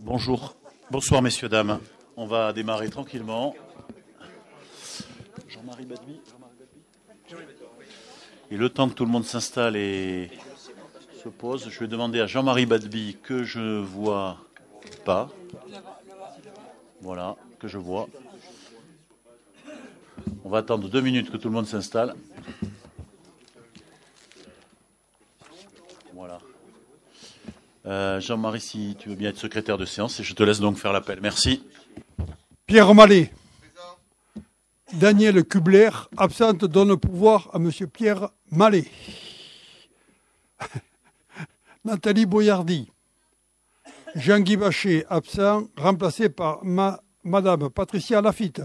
Bonjour. Bonsoir, messieurs, dames. On va démarrer tranquillement. Jean-Marie Badby. Et le temps que tout le monde s'installe et se pose, je vais demander à Jean-Marie Badby que je ne vois pas. Voilà, que je vois. On va attendre 2 minutes que tout le monde s'installe. Voilà. Jean-Marie, si tu veux bien être secrétaire de séance, et je te laisse donc faire l'appel. Merci. Pierre Mallet. Daniel Kubler, absente, donne le pouvoir à M. Pierre Mallet. Nathalie Boyardi. Jean-Guy Bachet, absent, remplacé par Madame Patricia Lafitte.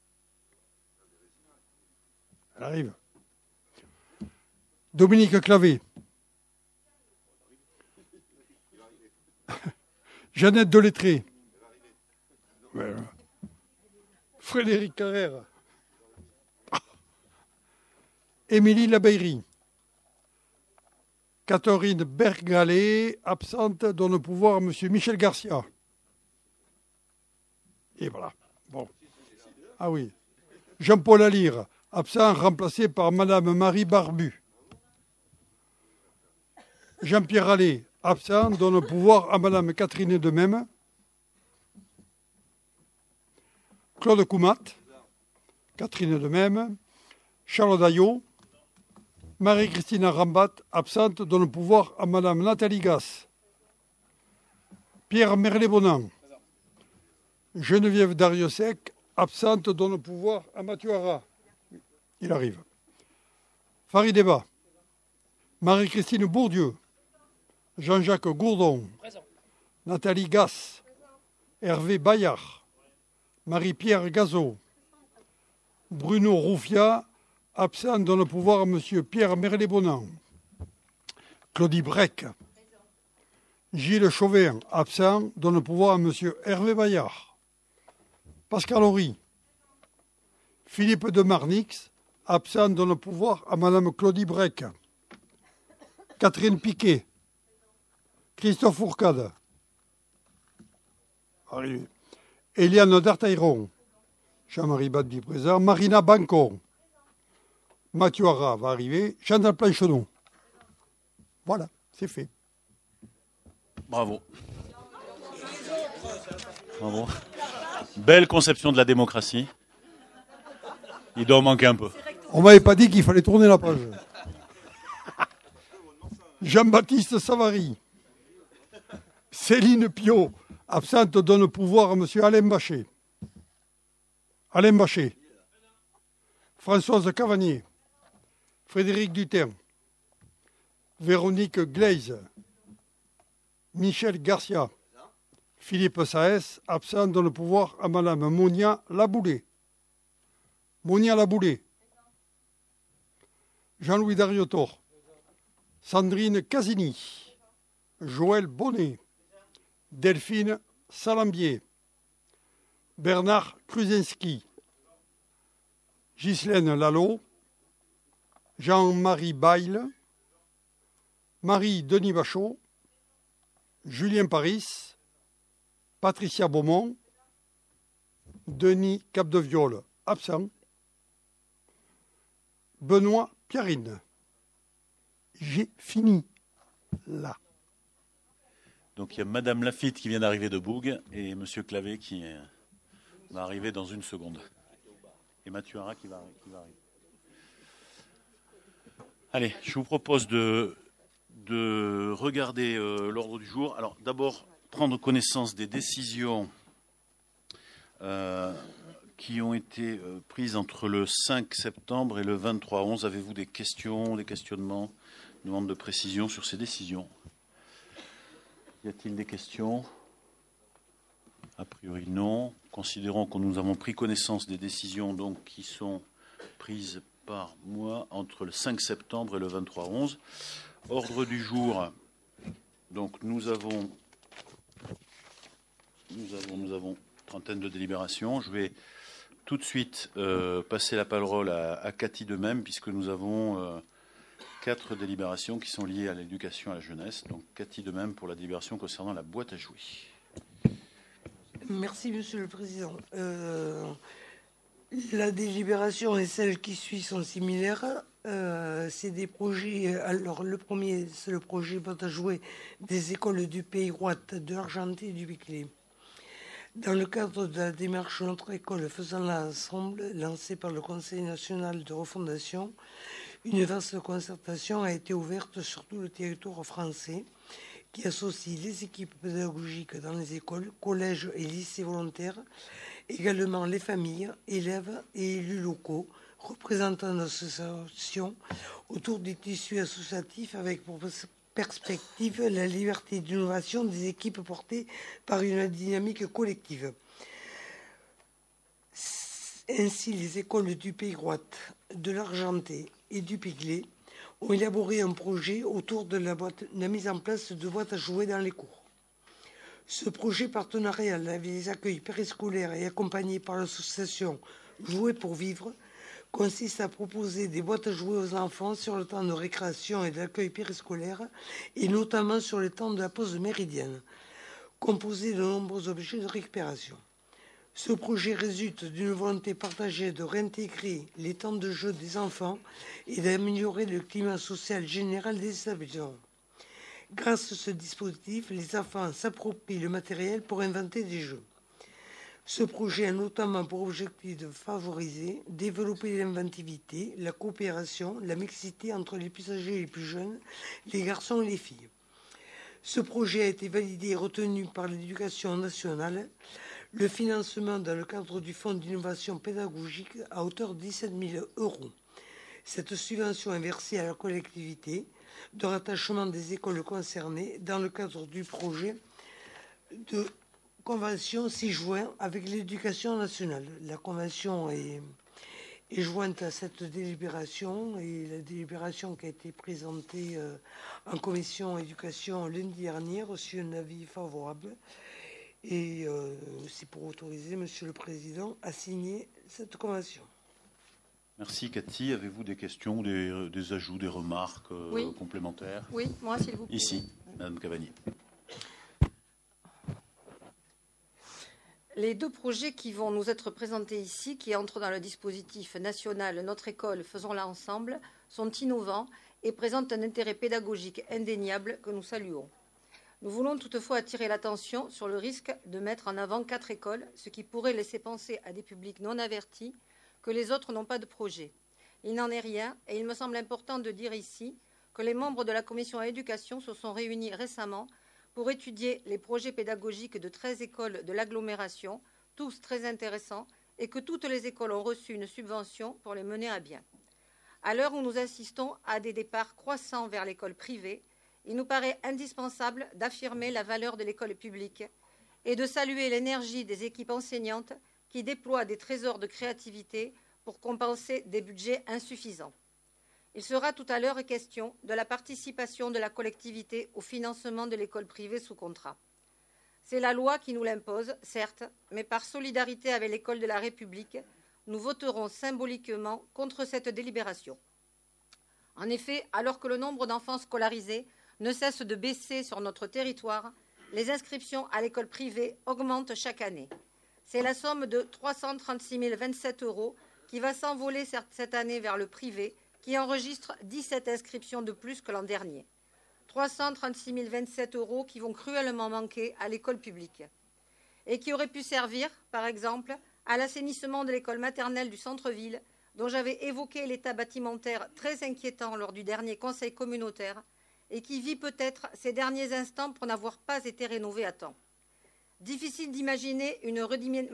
Elle arrive. Dominique Clavé. Jeannette Delettré. Frédéric Carrère. Émilie Labeillerie. Catherine Bergalet, absente, donne le pouvoir à M. Michel Garcia. Et voilà. Bon. Ah oui. Jean-Paul Alire, absent, remplacé par Mme Marie Barbu. Jean-Pierre Allais, absent, donne le pouvoir à Mme Catherine Demesme. Claude Coumat, Catherine Demesme. Charles Daillot. Marie-Christine Rambat, absente, donne le pouvoir à Mme Nathalie Gasse. Pierre Merlet-Bonan. Geneviève Dariussec, absente, donne le pouvoir à Mathieu Harra. Il arrive. Farid Eba. Marie-Christine Bourdieu. Jean-Jacques Gourdon. Présent. Nathalie Gasse. Hervé Bayard. Marie-Pierre Gazot. Bruno Rouffia, absent, donne le pouvoir à M. Pierre Merlet-Bonan. Claudie Brec. Gilles Chauvin, absent, donne le pouvoir à M. Hervé Bayard. Pascal Horry. Philippe de Marnix, absent, donne le pouvoir à Mme Claudie Brec. Catherine Piquet. Christophe Fourcade. Arrivé. Eliane Dartailleron. Jean-Marie Badby présent. Marina Bancon. Mathieu Harra va arriver. Chantal Planchenon. Voilà, c'est fait. Bravo. Bravo. Belle conception de la démocratie. Il doit en manquer un peu. On m'avait pas dit qu'il fallait tourner la page. Jean-Baptiste Savary. Céline Pio, absente, donne le pouvoir à M. Alain Bachet. Alain Bachet. Françoise Cavanier. Frédéric Dutin. Véronique Gleize. Michel Garcia. Philippe Saès, absent, donne le pouvoir à Mme Monia Laboulé. Monia Laboulé. Jean-Louis Dariotor. Sandrine Casini. Joël Bonnet. Delphine Salambier. Bernard Kruzinski. Ghislaine Lalo. Jean-Marie Baille. Marie-Denis Bachot. Julien Paris. Patricia Beaumont. Denis Capdeviole, absent. Benoît Piarine. J'ai fini là. Donc il y a Madame Lafitte qui vient d'arriver de Bourg et M. Clavé qui va arriver dans une seconde. Et Mathieu Harra qui va arriver. Allez, je vous propose de regarder l'ordre du jour. Alors d'abord, prendre connaissance des décisions qui ont été prises entre le 5 septembre et le 23/11. Avez-vous des questions, des questionnements, demande de précision sur ces décisions? Y a-t-il des questions? A priori non. Considérons que nous avons pris connaissance des décisions donc, qui sont prises par moi entre le 5 septembre et le 23/11. Ordre du jour, donc nous avons trentaine de délibérations. Je vais tout de suite passer la parole à Cathy Demesme, puisque nous avons 4 délibérations qui sont liées à l'éducation à la jeunesse. Donc Cathy Demesme pour la délibération concernant la boîte à jouer. Merci, Monsieur le Président. La délibération et celle qui suit sont similaires. C'est des projets. Alors, le premier, c'est le projet boîte à jouer des écoles du Pays Roi, de Argenté et du Biclé. Dans le cadre de la démarche Notre école faisant ensemble, lancée par le Conseil national de refondation, une vaste concertation a été ouverte sur tout le territoire français qui associe les équipes pédagogiques dans les écoles, collèges et lycées volontaires, également les familles, élèves et élus locaux, représentants d'associations autour du tissu associatif avec pour perspective la liberté d'innovation des équipes portées par une dynamique collective. Ainsi, les écoles du Pays Roi, de l'Argenté et du Piclet ont élaboré un projet autour de la mise en place de boîtes à jouer dans les cours. Ce projet partenarial avec les accueils périscolaires et accompagné par l'association Jouer pour vivre consiste à proposer des boîtes à jouer aux enfants sur le temps de récréation et d'accueil périscolaire et notamment sur le temps de la pause méridienne, composé de nombreux objets de récupération. Ce projet résulte d'une volonté partagée de réintégrer les temps de jeu des enfants et d'améliorer le climat social général des établissements. Grâce à ce dispositif, les enfants s'approprient le matériel pour inventer des jeux. Ce projet a notamment pour objectif de favoriser, développer l'inventivité, la coopération, la mixité entre les plus âgés et les plus jeunes, les garçons et les filles. Ce projet a été validé et retenu par l'Éducation nationale. Le financement dans le cadre du Fonds d'innovation pédagogique à hauteur de 17 000 €. Cette subvention est versée à la collectivité de rattachement des écoles concernées dans le cadre du projet de convention 6 juin avec l'Éducation nationale. La convention est jointe à cette délibération et la délibération qui a été présentée en commission éducation lundi dernier a reçu un avis favorable. Et c'est pour autoriser Monsieur le Président à signer cette convention. Merci Cathy. Avez-vous des questions, des ajouts, des remarques oui. Complémentaires? Oui, moi s'il vous plaît. Ici, Madame Cavani. Les deux projets qui vont nous être présentés ici, qui entrent dans le dispositif national Notre école, faisons-la ensemble, sont innovants et présentent un intérêt pédagogique indéniable que nous saluons. Nous voulons toutefois attirer l'attention sur le risque de mettre en avant 4 écoles, ce qui pourrait laisser penser à des publics non avertis que les autres n'ont pas de projet. Il n'en est rien et il me semble important de dire ici que les membres de la commission éducation se sont réunis récemment pour étudier les projets pédagogiques de 13 écoles de l'agglomération, tous très intéressants, et que toutes les écoles ont reçu une subvention pour les mener à bien. À l'heure où nous assistons à des départs croissants vers l'école privée, il nous paraît indispensable d'affirmer la valeur de l'école publique et de saluer l'énergie des équipes enseignantes qui déploient des trésors de créativité pour compenser des budgets insuffisants. Il sera tout à l'heure question de la participation de la collectivité au financement de l'école privée sous contrat. C'est la loi qui nous l'impose, certes, mais par solidarité avec l'école de la République, nous voterons symboliquement contre cette délibération. En effet, alors que le nombre d'enfants scolarisés ne cesse de baisser sur notre territoire, les inscriptions à l'école privée augmentent chaque année. C'est la somme de 336 027 € qui va s'envoler cette année vers le privé, qui enregistre 17 inscriptions de plus que l'an dernier. 336 027 € qui vont cruellement manquer à l'école publique et qui auraient pu servir, par exemple, à l'assainissement de l'école maternelle du centre-ville, dont j'avais évoqué l'état bâtimentaire très inquiétant lors du dernier conseil communautaire et qui vit peut-être ces derniers instants pour n'avoir pas été rénové à temps. Difficile d'imaginer une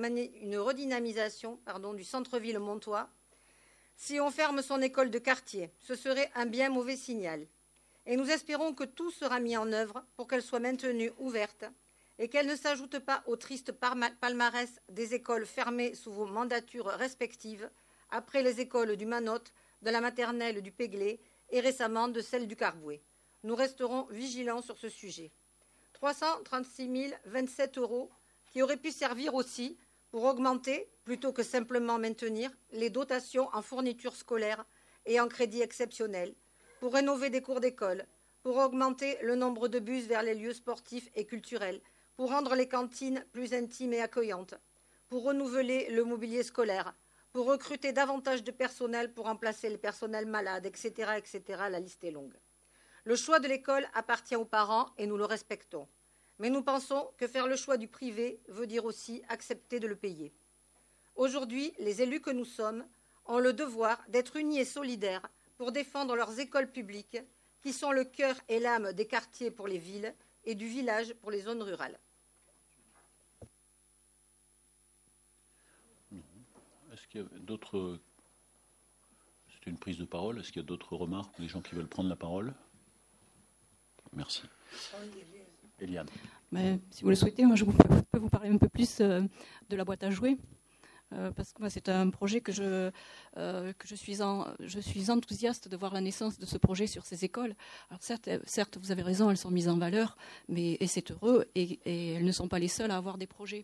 redynamisation du centre-ville montois. Si on ferme son école de quartier, ce serait un bien mauvais signal. Et nous espérons que tout sera mis en œuvre pour qu'elle soit maintenue ouverte et qu'elle ne s'ajoute pas au triste palmarès des écoles fermées sous vos mandatures respectives, après les écoles du Manotte, de la maternelle du Péglet et récemment de celle du Carbouet. Nous resterons vigilants sur ce sujet. 336 027 € qui auraient pu servir aussi pour augmenter, plutôt que simplement maintenir, les dotations en fournitures scolaires et en crédits exceptionnels, pour rénover des cours d'école, pour augmenter le nombre de bus vers les lieux sportifs et culturels, pour rendre les cantines plus intimes et accueillantes, pour renouveler le mobilier scolaire, pour recruter davantage de personnel pour remplacer les personnels malades, etc., etc. La liste est longue. Le choix de l'école appartient aux parents et nous le respectons. Mais nous pensons que faire le choix du privé veut dire aussi accepter de le payer. Aujourd'hui, les élus que nous sommes ont le devoir d'être unis et solidaires pour défendre leurs écoles publiques, qui sont le cœur et l'âme des quartiers pour les villes et du village pour les zones rurales. Est-ce qu'il y a d'autres... C'est une prise de parole. Est-ce qu'il y a d'autres remarques, des gens qui veulent prendre la parole? Merci. Eliane. Mais, si vous le souhaitez, moi je peux vous parler un peu plus de la boîte à jouets. Parce que moi, c'est un projet que je suis enthousiaste de voir la naissance de ce projet sur ces écoles. Alors certes, vous avez raison, elles sont mises en valeur, et c'est heureux, et elles ne sont pas les seules à avoir des projets.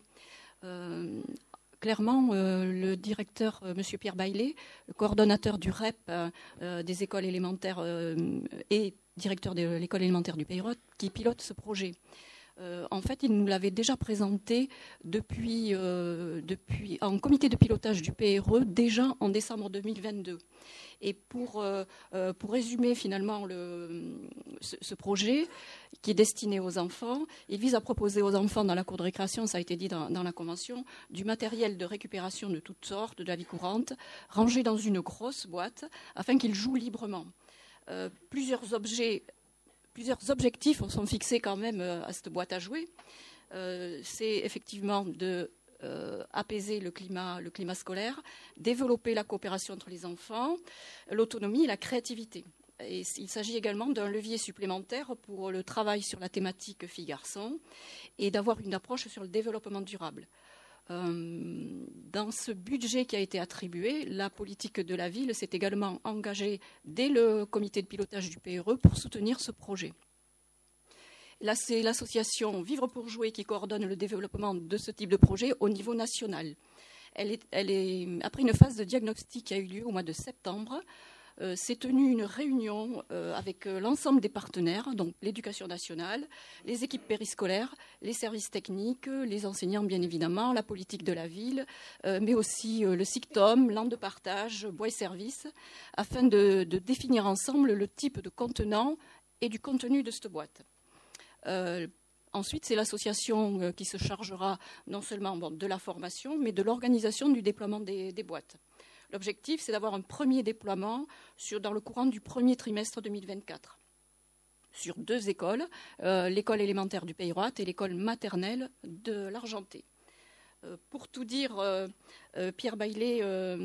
Clairement, le directeur, M. Pierre Baillet, le coordonnateur du REP des écoles élémentaires et directeur de l'école élémentaire du Pays-Rot, qui pilote ce projet. En fait, il nous l'avait déjà présenté depuis en comité de pilotage du PRE, déjà en décembre 2022. Et pour résumer finalement ce projet qui est destiné aux enfants, il vise à proposer aux enfants dans la cour de récréation, ça a été dit dans la convention, du matériel de récupération de toutes sortes, de la vie courante, rangé dans une grosse boîte afin qu'ils jouent librement. Plusieurs objectifs sont fixés quand même à cette boîte à jouets. C'est effectivement de apaiser le climat scolaire, développer la coopération entre les enfants, l'autonomie et la créativité. Et il s'agit également d'un levier supplémentaire pour le travail sur la thématique filles-garçons et d'avoir une approche sur le développement durable. Dans ce budget qui a été attribué, la politique de la ville s'est également engagée dès le comité de pilotage du PRE pour soutenir ce projet. Là, c'est l'association Vivre pour jouer qui coordonne le développement de ce type de projet au niveau national. Après une phase de diagnostic qui a eu lieu au mois de septembre, s'est tenue une réunion avec l'ensemble des partenaires, donc l'éducation nationale, les équipes périscolaires, les services techniques, les enseignants bien évidemment, la politique de la ville, mais aussi le SICTOM, l'an de partage, bois et services, afin de définir ensemble le type de contenant et du contenu de cette boîte. Ensuite, c'est l'association qui se chargera non seulement de la formation, mais de l'organisation du déploiement des boîtes. L'objectif, c'est d'avoir un premier déploiement dans le courant du premier trimestre 2024 sur 2 écoles, l'école élémentaire du Pays-Rot et l'école maternelle de l'Argenté. Pour tout dire, Pierre Baillet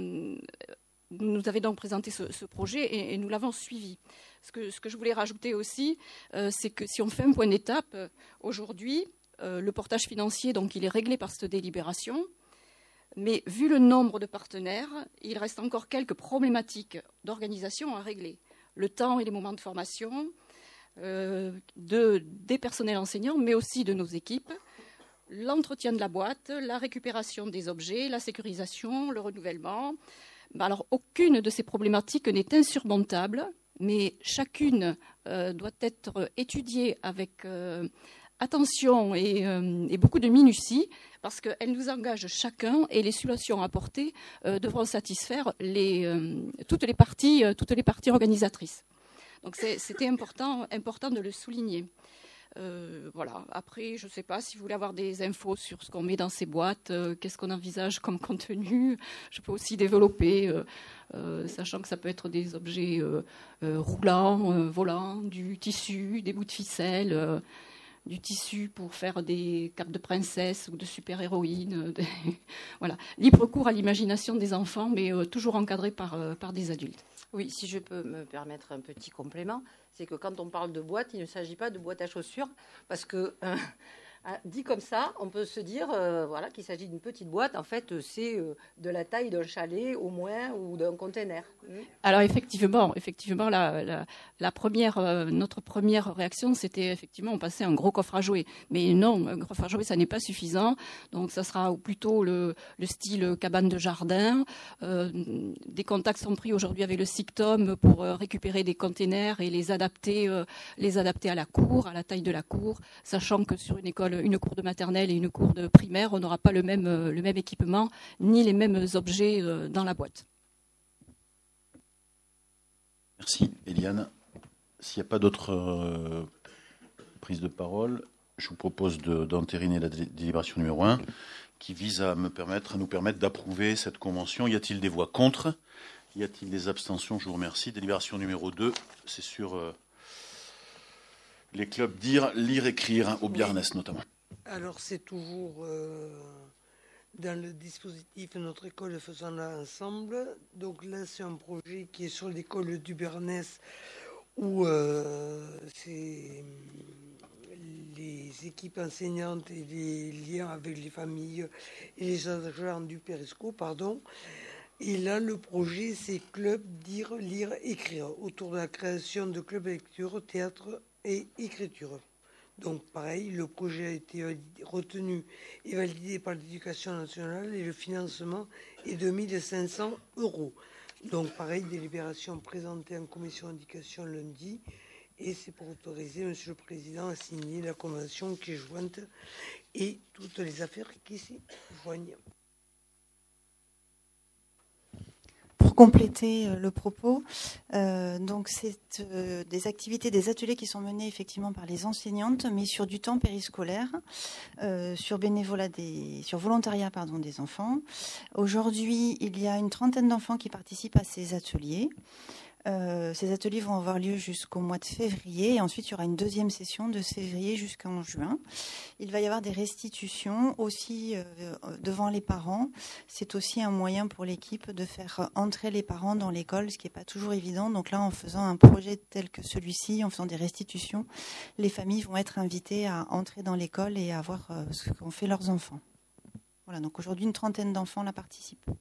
nous avait donc présenté ce projet et nous l'avons suivi. Ce que je voulais rajouter aussi, c'est que si on fait un point d'étape, aujourd'hui, le portage financier, donc, il est réglé par cette délibération. Mais vu le nombre de partenaires, il reste encore quelques problématiques d'organisation à régler. Le temps et les moments de formation des personnels enseignants, mais aussi de nos équipes, l'entretien de la boîte, la récupération des objets, la sécurisation, le renouvellement. Alors, aucune de ces problématiques n'est insurmontable, mais chacune doit être étudiée avec attention et beaucoup de minutie, parce qu'elle nous engage chacun et les solutions apportées devront satisfaire toutes les parties organisatrices. Donc c'était important de le souligner. Voilà. Après, je ne sais pas si vous voulez avoir des infos sur ce qu'on met dans ces boîtes, qu'est-ce qu'on envisage comme contenu. Je peux aussi développer, sachant que ça peut être des objets roulants, volants, du tissu, des bouts de ficelle, du tissu pour faire des capes de princesse ou de super-héroïnes. Voilà. Libre cours à l'imagination des enfants, mais toujours encadré par des adultes. Oui, si je peux me permettre un petit complément, c'est que quand on parle de boîte, il ne s'agit pas de boîte à chaussures, parce que dit comme ça, on peut se dire qu'il s'agit d'une petite boîte. En fait, c'est de la taille d'un chalet au moins ou d'un container. Alors effectivement, notre première réaction, c'était effectivement on passait un gros coffre à jouets. Mais non, un coffre à jouets, ça n'est pas suffisant. Donc ça sera plutôt le style cabane de jardin. Des contacts sont pris aujourd'hui avec le SICTOM pour récupérer des containers et les adapter à la cour, à la taille de la cour, sachant que sur une école une cour de maternelle et une cour de primaire, on n'aura pas le même équipement ni les mêmes objets dans la boîte. Merci. Eliane, s'il n'y a pas d'autres prises de parole, je vous propose d'entériner la délibération numéro 1 qui vise à nous permettre d'approuver cette convention. Y a-t-il des voix contre? Y a-t-il des abstentions? Je vous remercie. Délibération numéro 2, c'est sur les clubs lire, écrire, au Biarnès notamment. Alors c'est toujours dans le dispositif Notre école faisons-la ensemble. Donc là c'est un projet qui est sur l'école du Biarnès où c'est les équipes enseignantes et les liens avec les familles et les agents du Périsco, Et là, le projet, c'est club, dire, lire, écrire, autour de la création de clubs lecture, théâtre et écriture. Donc, pareil, le projet a été retenu et validé par l'Éducation nationale et le financement est de 1 500 €. Donc, pareil, délibération présentée en commission d'éducation lundi. Et c'est pour autoriser Monsieur le Président à signer la convention qui est jointe et toutes les affaires qui s'y joignent. Pour compléter le propos, donc c'est des activités, des ateliers qui sont menés effectivement par les enseignantes, mais sur du temps périscolaire, sur volontariat des enfants. Aujourd'hui, il y a une trentaine d'enfants qui participent à ces ateliers. Ces ateliers vont avoir lieu jusqu'au mois de février et ensuite il y aura une deuxième session de février jusqu'en juin. Il va y avoir des restitutions aussi devant les parents. C'est aussi un moyen pour l'équipe de faire entrer les parents dans l'école, ce qui n'est pas toujours évident. Donc là, en faisant un projet tel que celui-ci, en faisant des restitutions, les familles vont être invitées à entrer dans l'école et à voir ce qu'ont fait leurs enfants. Voilà, donc aujourd'hui, une trentaine d'enfants là participent.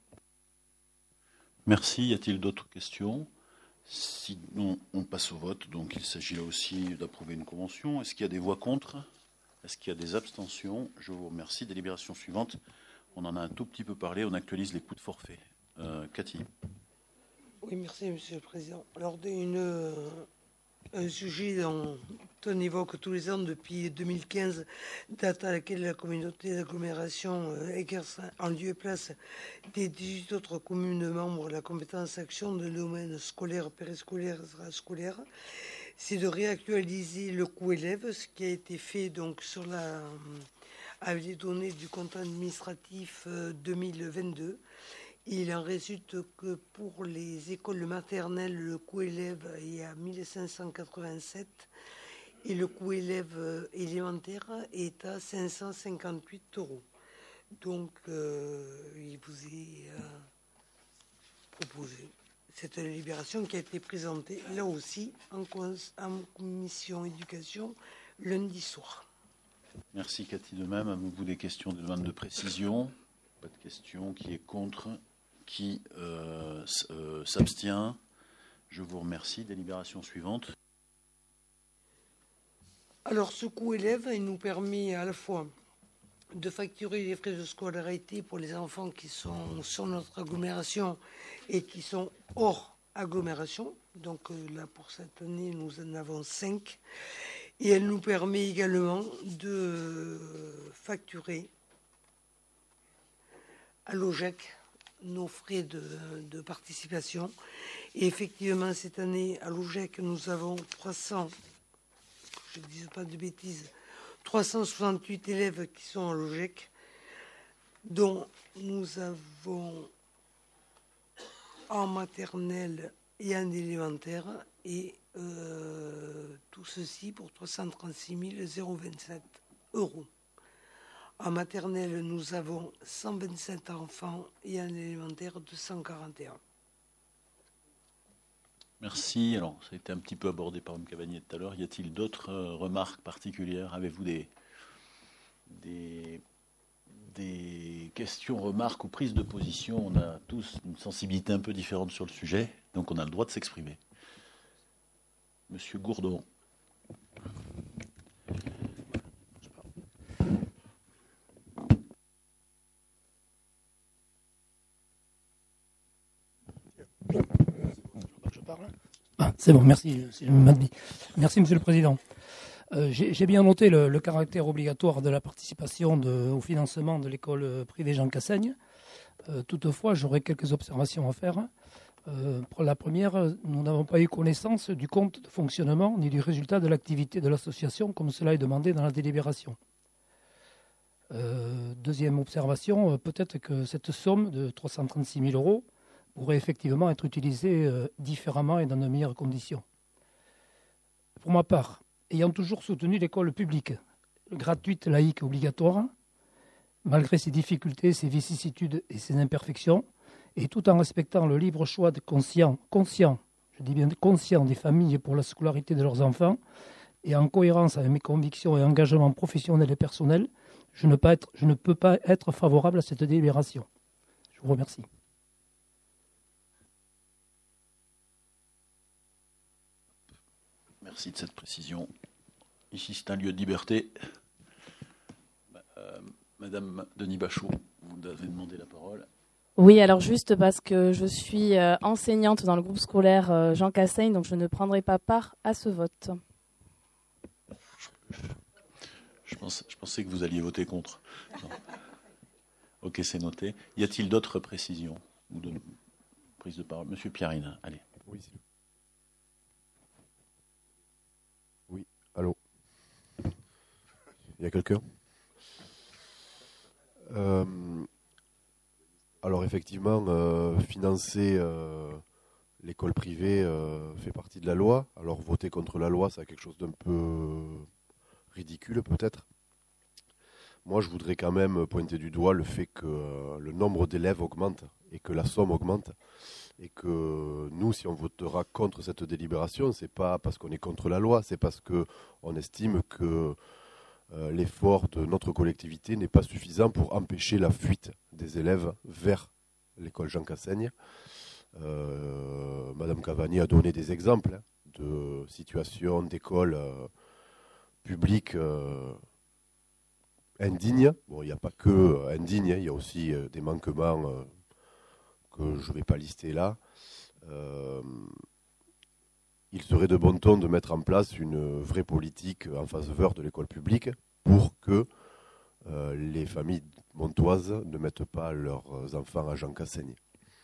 Merci. Y a-t-il d'autres questions? Sinon, on passe au vote. Donc, il s'agit là aussi d'approuver une convention. Est-ce qu'il y a des voix contre? Est-ce qu'il y a des abstentions? Je vous remercie. Délibération suivante. On en a un tout petit peu parlé. On actualise les coûts de forfait. Cathy. Oui, merci, Monsieur le Président. Alors, un sujet dont on évoque tous les ans depuis 2015, date à laquelle la communauté d'agglomération exerce en lieu et place des 18 autres communes membres la compétence action de domaine scolaire, périscolaire et scolaire, c'est de réactualiser le coût élève, ce qui a été fait donc avec les données du compte administratif 2022. Il en résulte que pour les écoles maternelles, le coût élève est à 1 587 et le coût élève élémentaire est à 558 €. Donc, il vous est proposé cette délibération qui a été présentée là aussi en commission éducation lundi soir. Merci Cathy. De même, avez-vous des questions, des demandes de précision? Pas de questions. Qui est contre? Qui s'abstient? Je vous remercie. Délibération suivante. Alors, ce coût élève, il nous permet à la fois de facturer les frais de scolarité pour les enfants qui sont sur notre agglomération et qui sont hors agglomération. Donc là, pour cette année, nous en avons 5. Et elle nous permet également de facturer à l'OGEC nos frais de participation. Et effectivement, cette année, à l'OGEC, nous avons 368 élèves qui sont à l'OGEC, dont nous avons en maternelle et en élémentaire, et tout ceci pour 336 027 €. En maternelle, nous avons 127 enfants et en élémentaire 241. Merci. Alors, ça a été un petit peu abordé par M. Cavagnier tout à l'heure. Y a-t-il d'autres remarques particulières? Avez-vous des questions, remarques ou prises de position? On a tous une sensibilité un peu différente sur le sujet, donc on a le droit de s'exprimer. Monsieur Gourdon. C'est bon, merci. Merci, Monsieur le Président. J'ai bien noté le caractère obligatoire de la participation au financement de l'école privée Jean Cassaigne. Toutefois, j'aurais quelques observations à faire. Pour la première, nous n'avons pas eu connaissance du compte de fonctionnement ni du résultat de l'activité de l'association comme cela est demandé dans la délibération. Deuxième observation, peut-être que cette somme de 336 000 € pourrait effectivement être utilisée différemment et dans de meilleures conditions. Pour ma part, ayant toujours soutenu l'école publique, gratuite, laïque, obligatoire, malgré ses difficultés, ses vicissitudes et ses imperfections, et tout en respectant le libre choix conscient, je dis bien conscient des familles pour la scolarité de leurs enfants, et en cohérence avec mes convictions et engagements professionnels et personnels, je ne peux pas être favorable à cette délibération. Je vous remercie. Merci de cette précision. Ici, c'est un lieu de liberté. Madame Denis Bachot, vous avez demandé la parole. Oui, alors juste parce que je suis enseignante dans le groupe scolaire Jean Cassaigne, donc je ne prendrai pas part à ce vote. Je pensais que vous alliez voter contre. Non. Ok, c'est noté. Y a-t-il d'autres précisions ou de prise de parole? Monsieur Piarine, allez. Oui, oui, allô. Il y a quelqu'un? Alors effectivement, financer l'école privée fait partie de la loi. Alors voter contre la loi, c'est quelque chose d'un peu ridicule peut-être. Moi, je voudrais quand même pointer du doigt le fait que le nombre d'élèves augmente et que la somme augmente. Et que nous, si on votera contre cette délibération, c'est pas parce qu'on est contre la loi, c'est parce qu'on estime que l'effort de notre collectivité n'est pas suffisant pour empêcher la fuite des élèves vers l'école Jean Cassaigne. Madame Cavani a donné des exemples de situations d'écoles publiques indignes. Bon, il n'y a pas que indignes, il y a aussi des manquements que je ne vais pas lister là. Il serait de bon ton de mettre en place une vraie politique en faveur de l'école publique pour que les familles montoises ne mettent pas leurs enfants à Jean Cassaigne.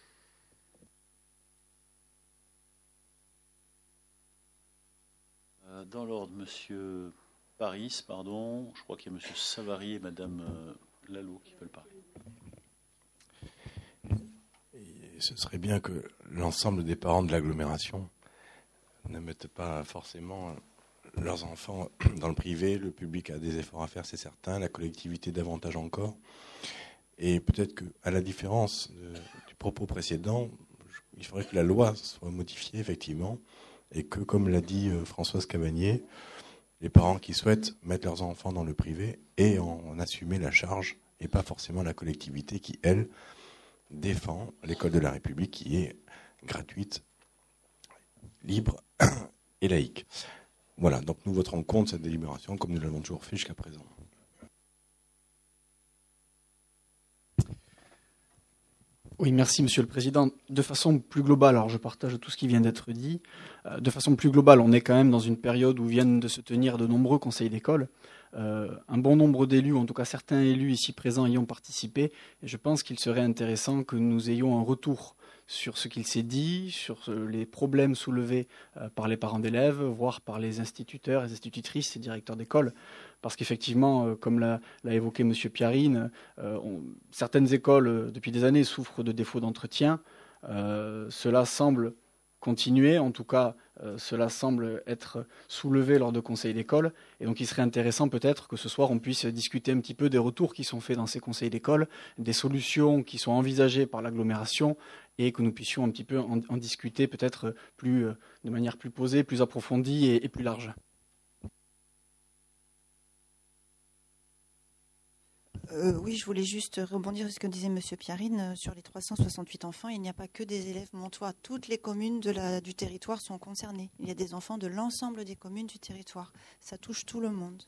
Dans l'ordre, Monsieur Paris, pardon. Je crois qu'il y a Monsieur Savary et Madame Lalo qui veulent parler. Et ce serait bien que l'ensemble des parents de l'agglomération ne mettent pas forcément leurs enfants dans le privé. Le public a des efforts à faire, c'est certain. La collectivité davantage encore. Et peut-être qu'à la différence du propos précédent, il faudrait que la loi soit modifiée effectivement et que, comme l'a dit Françoise Cavanier, les parents qui souhaitent mettre leurs enfants dans le privé aient en assumer la charge et pas forcément la collectivité qui, elle, défend l'école de la République qui est gratuite, libre et laïque. Voilà, donc nous voterons contre cette délibération comme nous l'avons toujours fait jusqu'à présent. Oui, merci Monsieur le Président. De façon plus globale, alors je partage tout ce qui vient d'être dit. De façon plus globale, on est quand même dans une période où viennent de se tenir de nombreux conseils d'école. Un bon nombre d'élus, en tout cas certains élus ici présents y ont participé. Et je pense qu'il serait intéressant que nous ayons un retour sur ce qu'il s'est dit, sur les problèmes soulevés par les parents d'élèves, voire par les instituteurs, les institutrices et directeurs d'école. Parce qu'effectivement, comme l'a évoqué M. Piarine, certaines écoles, depuis des années, souffrent de défauts d'entretien. Cela semble continuer, en tout cas, cela semble être soulevé lors de conseils d'école. Et donc, il serait intéressant peut-être que ce soir, on puisse discuter un petit peu des retours qui sont faits dans ces conseils d'école, des solutions qui sont envisagées par l'agglomération, et que nous puissions un petit peu en discuter peut-être de manière plus posée, plus approfondie et plus large. Oui, je voulais juste rebondir sur ce que disait M. Piarine. Sur les 368 enfants, il n'y a pas que des élèves montois. Toutes les communes du territoire sont concernées. Il y a des enfants de l'ensemble des communes du territoire. Ça touche tout le monde.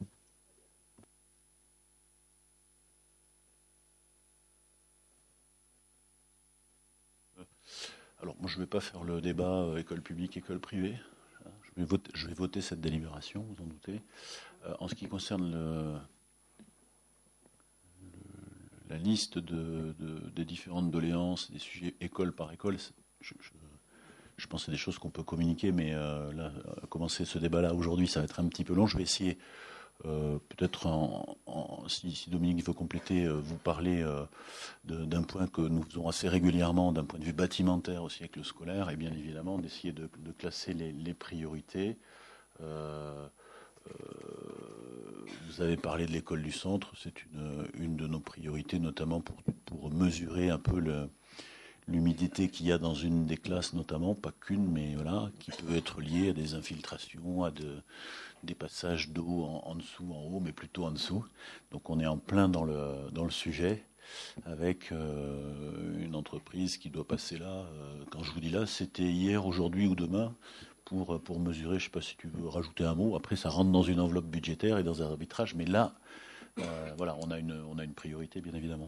Alors, moi, je ne vais pas faire le débat école publique, école privée. Je vais voter cette délibération, vous en doutez. En ce qui concerne la liste des différentes doléances, des sujets école par école, je pense que c'est des choses qu'on peut communiquer, mais là, commencer ce débat-là aujourd'hui, ça va être un petit peu long. Je vais essayer, peut-être, si Dominique veut compléter, vous parler d'un point que nous faisons assez régulièrement, d'un point de vue bâtimentaire aussi avec le scolaire, et bien évidemment d'essayer de classer les priorités. Vous avez parlé de l'école du centre, c'est une de nos priorités, notamment pour mesurer un peu l'humidité qu'il y a dans une des classes, notamment, pas qu'une, mais voilà, qui peut être liée à des infiltrations, à des passages d'eau en dessous, en haut, mais plutôt en dessous. Donc on est en plein dans le sujet, avec une entreprise qui doit passer là. Quand je vous dis là, c'était hier, aujourd'hui ou demain, pour mesurer. Je ne sais pas si tu veux rajouter un mot. Après, ça rentre dans une enveloppe budgétaire et dans un arbitrage, mais là, voilà, on a une priorité, bien évidemment.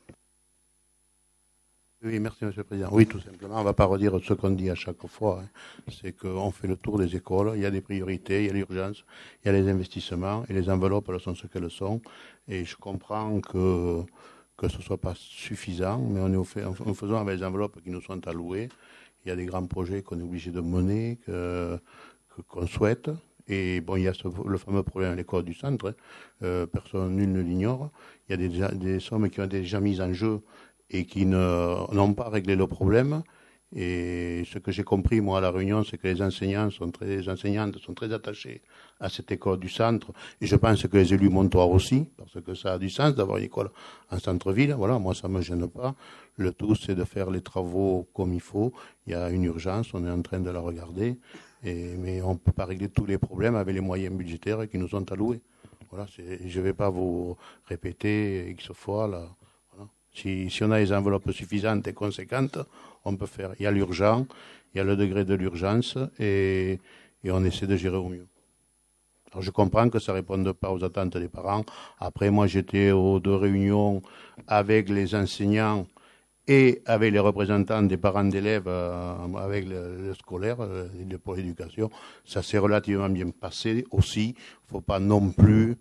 Oui, merci Monsieur le Président. Oui, tout simplement, on ne va pas redire ce qu'on dit à chaque fois. C'est qu'on fait le tour des écoles, il y a des priorités, il y a l'urgence, il y a les investissements, et les enveloppes, elles sont ce qu'elles sont. Et je comprends que ce ne soit pas suffisant, mais on faisant avec les enveloppes qui nous sont allouées. Il y a des grands projets qu'on est obligé de mener, qu'on souhaite. Et bon, il y a le fameux problème à l'école du centre, nul ne l'ignore. Il y a des sommes qui ont été déjà mises en jeu et qui n'ont pas réglé le problème. Et ce que j'ai compris, moi, à la réunion, c'est que les enseignantes sont très attachés à cette école du centre. Et je pense que les élus montoirs aussi, parce que ça a du sens d'avoir une école en centre-ville. Voilà, moi, ça ne me gêne pas. Le tout, c'est de faire les travaux comme il faut. Il y a une urgence, on est en train de la regarder. Mais on ne peut pas régler tous les problèmes avec les moyens budgétaires qui nous sont alloués. Voilà, je ne vais pas vous répéter X fois là. Si on a les enveloppes suffisantes et conséquentes, on peut faire. Il y a l'urgence, il y a le degré de l'urgence et on essaie de gérer au mieux. Alors je comprends que ça ne réponde pas aux attentes des parents. Après, moi, j'étais aux 2 réunions avec les enseignants et avec les représentants des parents d'élèves, avec le scolaire, pour l'éducation. Ça s'est relativement bien passé aussi. Il ne faut pas non plus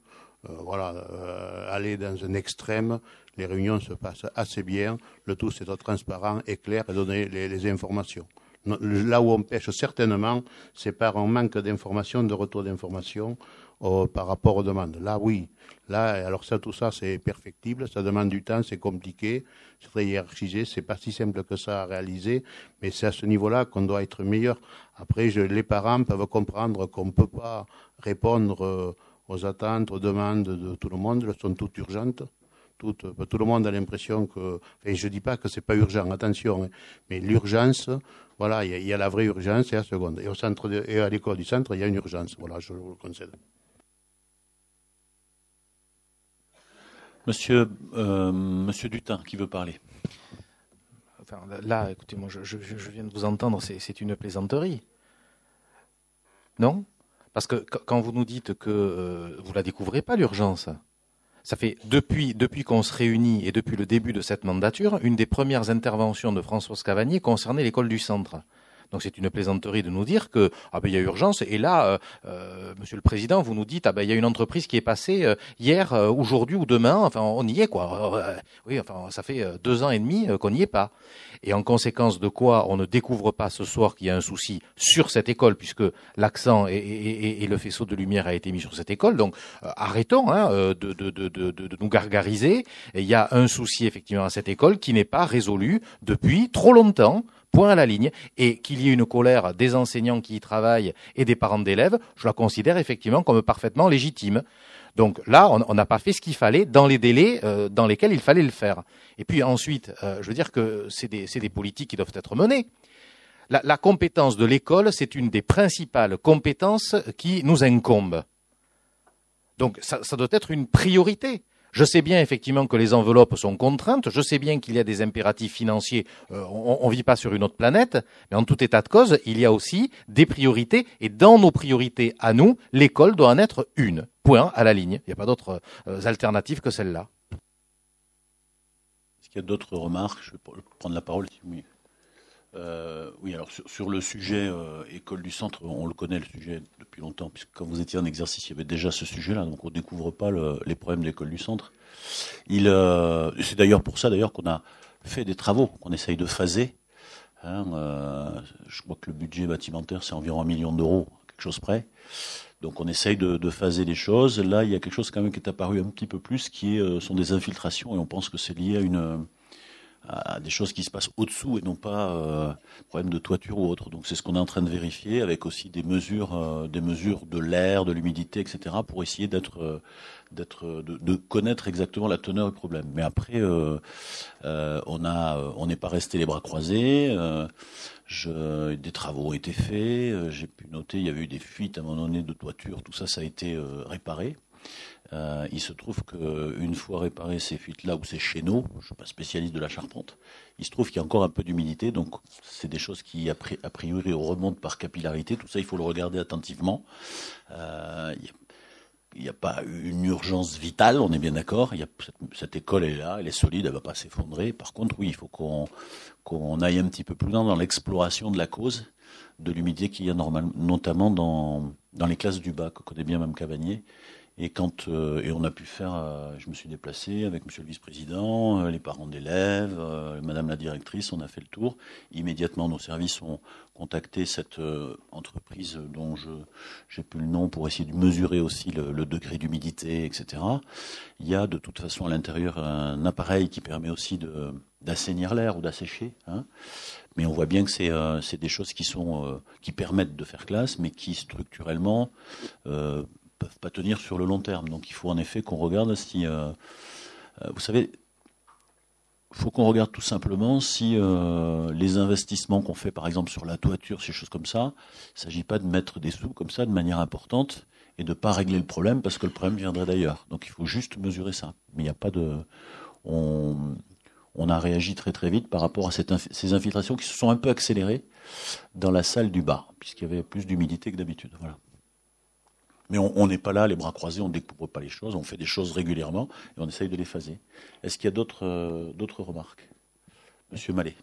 aller dans un extrême. Les réunions se passent assez bien. Le tout, c'est d'être transparent et clair et donner les informations. Là où on pêche certainement, c'est par un manque d'informations, de retour d'informations par rapport aux demandes. Là, oui. Là, alors ça, tout ça, c'est perfectible. Ça demande du temps, c'est compliqué, c'est très hiérarchisé. C'est pas si simple que ça à réaliser, mais c'est à ce niveau-là qu'on doit être meilleur. Après, les parents peuvent comprendre qu'on ne peut pas répondre aux attentes, aux demandes de tout le monde. Elles sont toutes urgentes. Tout le monde a l'impression que... Enfin, je ne dis pas que ce n'est pas urgent, attention, mais l'urgence, voilà, il y a la vraie urgence et la seconde. Et à l'école du centre, il y a une urgence. Voilà, je vous le concède. Monsieur Dutin, qui veut parler. Enfin, là, écoutez, moi, je viens de vous entendre, c'est une plaisanterie. Non ? Parce que quand vous nous dites que vous ne la découvrez pas, l'urgence, ça fait depuis qu'on se réunit et depuis le début de cette mandature, une des premières interventions de Françoise Cavagnier concernait l'école du centre. Donc c'est une plaisanterie de nous dire que il y a urgence. Et là, Monsieur le Président, vous nous dites il y a une entreprise qui est passée hier, aujourd'hui ou demain. Enfin, on y est quoi. Oui, enfin ça fait 2 ans et demi qu'on n'y est pas. Et en conséquence de quoi on ne découvre pas ce soir qu'il y a un souci sur cette école, puisque l'accent et le faisceau de lumière a été mis sur cette école. Donc arrêtons de nous gargariser. Et il y a un souci effectivement à cette école qui n'est pas résolu depuis trop longtemps. Point à la ligne, et qu'il y ait une colère des enseignants qui y travaillent et des parents d'élèves, je la considère effectivement comme parfaitement légitime. Donc là, on n'a pas fait ce qu'il fallait dans les délais dans lesquels il fallait le faire. Et puis ensuite, je veux dire que c'est des politiques qui doivent être menées. La compétence de l'école, c'est une des principales compétences qui nous incombe. Donc ça doit être une priorité. Je sais bien effectivement que les enveloppes sont contraintes, je sais bien qu'il y a des impératifs financiers, on vit pas sur une autre planète, mais en tout état de cause, il y a aussi des priorités, et dans nos priorités à nous, l'école doit en être une, point, à la ligne. Il n'y a pas d'autres alternatives que celle-là. Est-ce qu'il y a d'autres remarques ? Je vais prendre la parole. Oui. Oui, alors sur le sujet école du centre, on le connaît le sujet depuis longtemps, puisque quand vous étiez en exercice, il y avait déjà ce sujet-là, donc on ne découvre pas les problèmes d'école du centre. C'est d'ailleurs pour ça qu'on a fait des travaux, qu'on essaye de phaser. Je crois que le budget bâtimentaire, c'est environ 1 million d'euros, quelque chose près. Donc on essaye de phaser les choses. Là, il y a quelque chose quand même qui est apparu un petit peu plus, sont des infiltrations, et on pense que c'est lié à des choses qui se passent au-dessous et non pas problème de toiture ou autre. Donc c'est ce qu'on est en train de vérifier, avec aussi des mesures de l'air, de l'humidité, etc., pour essayer de connaître exactement la teneur du problème. Mais après, on n'est pas resté les bras croisés. Des travaux ont été faits. J'ai pu noter, il y avait eu des fuites à un moment donné de toiture. Tout ça, ça a été réparé. Il se trouve qu'une fois réparées ces fuites-là, ou ces chéneaux, je ne suis pas spécialiste de la charpente, il se trouve qu'il y a encore un peu d'humidité, donc c'est des choses qui, a priori, remontent par capillarité. Tout ça, il faut le regarder attentivement. Il n'y a pas une urgence vitale, on est bien d'accord. Cette école, elle est là, elle est solide, elle ne va pas s'effondrer. Par contre, oui, il faut qu'on aille un petit peu plus loin dans l'exploration de la cause de l'humidité qu'il y a notamment dans les classes du bas, que connaît bien Mme Cavagnier. Et on a pu faire, je me suis déplacé avec monsieur le vice-président, les parents d'élèves, madame la directrice, on a fait le tour. Immédiatement, nos services ont contacté cette entreprise dont j'ai plus le nom pour essayer de mesurer aussi le degré d'humidité, etc. Il y a de toute façon à l'intérieur un appareil qui permet aussi d'assainir l'air ou d'assécher, hein. Mais on voit bien que c'est des choses qui permettent de faire classe, mais qui structurellement peuvent pas tenir sur le long terme. Donc il faut en effet qu'on regarde si... vous savez, il faut qu'on regarde tout simplement si les investissements qu'on fait, par exemple, sur la toiture, ces choses comme ça, il ne s'agit pas de mettre des sous comme ça de manière importante et de ne pas régler le problème parce que le problème viendrait d'ailleurs. Donc il faut juste mesurer ça. Mais il n'y a pas de... On a réagi très très vite par rapport à ces infiltrations qui se sont un peu accélérées dans la salle du bas, puisqu'il y avait plus d'humidité que d'habitude. Voilà. Mais on n'est pas là, les bras croisés, on ne découvre pas les choses, on fait des choses régulièrement et on essaye de les phaser. Est-ce qu'il y a d'autres remarques ? Monsieur Mallet.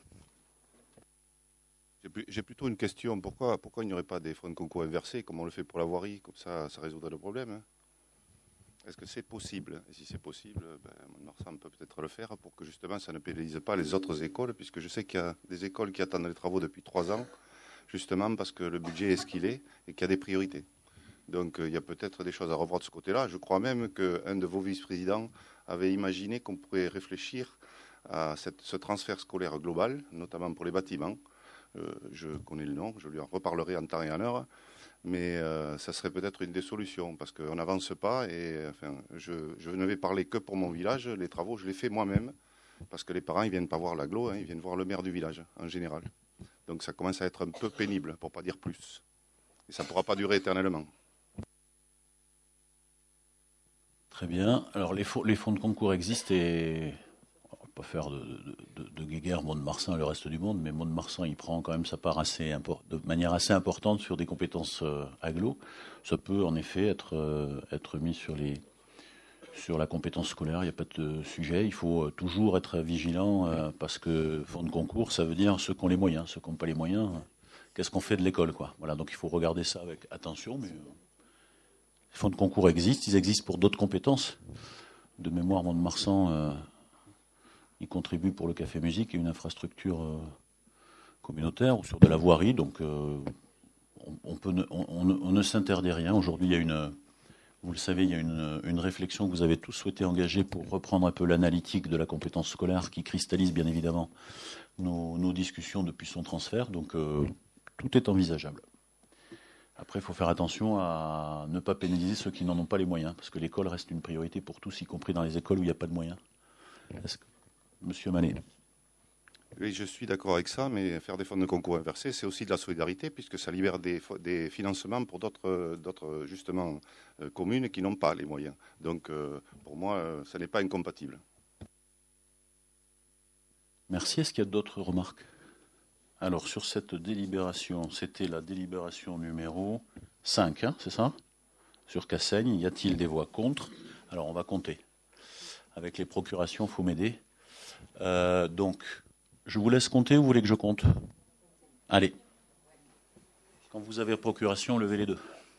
J'ai plutôt une question. Pourquoi il n'y aurait pas des fonds de concours inversés, comme on le fait pour la voirie, comme ça résoudrait le problème, hein ? Est-ce que c'est possible ? Et si c'est possible, Mont-de-Marsan peut peut-être le faire pour que justement ça ne pénalise pas les autres écoles, puisque je sais qu'il y a des écoles qui attendent les travaux depuis 3 ans, justement parce que le budget est ce qu'il est et qu'il y a des priorités. Donc il y a peut-être des choses à revoir de ce côté-là. Je crois même qu'un de vos vice-présidents avait imaginé qu'on pourrait réfléchir à ce transfert scolaire global, notamment pour les bâtiments. Je connais le nom, je lui en reparlerai en temps et en heure. Mais ça serait peut-être une des solutions, parce qu'on n'avance pas. Et enfin, je ne vais parler que pour mon village. Les travaux, je les fais moi-même, parce que les parents, ils ne viennent pas voir l'agglo, hein, ils viennent voir le maire du village, en général. Donc ça commence à être un peu pénible, pour ne pas dire plus. Et ça ne pourra pas durer éternellement. Très bien. Alors les fonds de concours existent et on ne va pas faire de guéguerre Mont-de-Marsan et le reste du monde, mais Mont-de-Marsan il prend quand même sa part de manière assez importante sur des compétences agglo. Ça peut en effet être mis sur la compétence scolaire, il n'y a pas de sujet. Il faut toujours être vigilant parce que fonds de concours, ça veut dire ceux qui ont les moyens. Ceux qui n'ont pas les moyens, qu'est-ce qu'on fait de l'école, quoi. Voilà, donc il faut regarder ça avec attention, mais... Les fonds de concours existent, ils existent pour d'autres compétences. De mémoire, Mont-de-Marsan, il contribue pour le café musique et une infrastructure communautaire ou sur de la voirie. Donc, on ne s'interdit rien. Aujourd'hui, il y a vous le savez, il y a une réflexion que vous avez tous souhaité engager pour reprendre un peu l'analytique de la compétence scolaire qui cristallise bien évidemment nos discussions depuis son transfert. Donc, tout est envisageable. Après, il faut faire attention à ne pas pénaliser ceux qui n'en ont pas les moyens, parce que l'école reste une priorité pour tous, y compris dans les écoles où il n'y a pas de moyens. Monsieur Manet. Oui, je suis d'accord avec ça, mais faire des fonds de concours inversés, c'est aussi de la solidarité, puisque ça libère des financements pour d'autres justement, communes qui n'ont pas les moyens. Donc, pour moi, ça n'est pas incompatible. Merci. Est-ce qu'il y a d'autres remarques ? Alors, sur cette délibération, c'était la délibération numéro 5, hein, c'est ça ? Sur Cassaigne, y a-t-il des voix contre ? Alors, on va compter. Avec les procurations, il faut m'aider. Donc, je vous laisse compter ou vous voulez que je compte ? Allez. Quand vous avez procuration, levez les deux.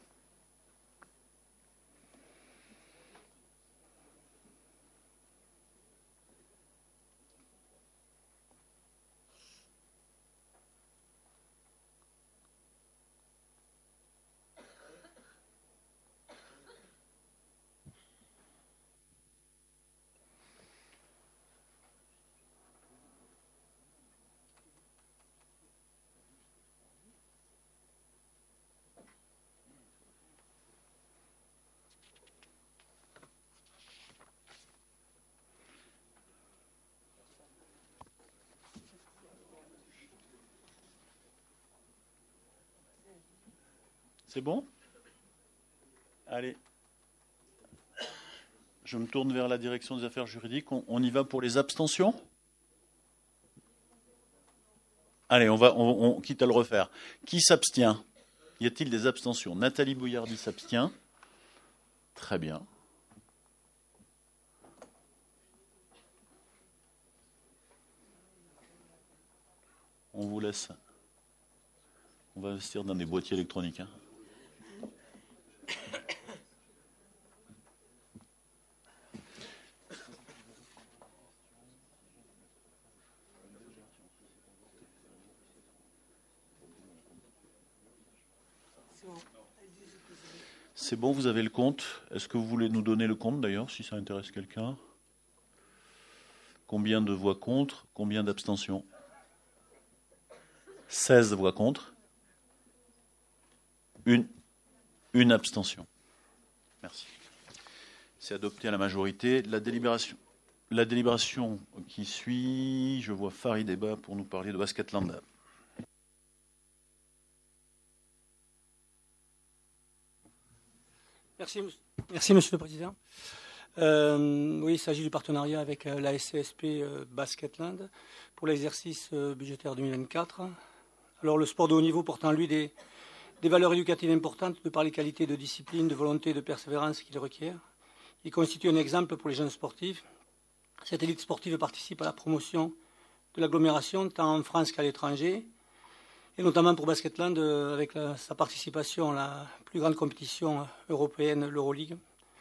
C'est bon? Allez. Je me tourne vers la direction des affaires juridiques. On y va pour les abstentions? Allez, on quitte à le refaire. Qui s'abstient? Y a-t-il des abstentions? Nathalie Bouillardi s'abstient. Très bien. On vous laisse. On va investir dans des boîtiers électroniques. Hein. C'est bon, vous avez le compte. Est-ce que vous voulez nous donner le compte d'ailleurs, si ça intéresse quelqu'un? Combien de voix contre? Combien d'abstentions? 16 voix contre. Une abstention. Merci. C'est adopté à la majorité. La délibération qui suit, je vois Farid Eba pour nous parler de Basketland. Merci Monsieur le Président. Oui, il s'agit du partenariat avec la SCSP Basketland pour l'exercice budgétaire 2024. Alors le sport de haut niveau porte en lui des valeurs éducatives importantes de par les qualités de discipline, de volonté et de persévérance qu'il requiert. Il constitue un exemple pour les jeunes sportifs. Cette élite sportive participe à la promotion de l'agglomération tant en France qu'à l'étranger, et notamment pour Basketland avec sa participation à la plus grande compétition européenne, l'Euroleague.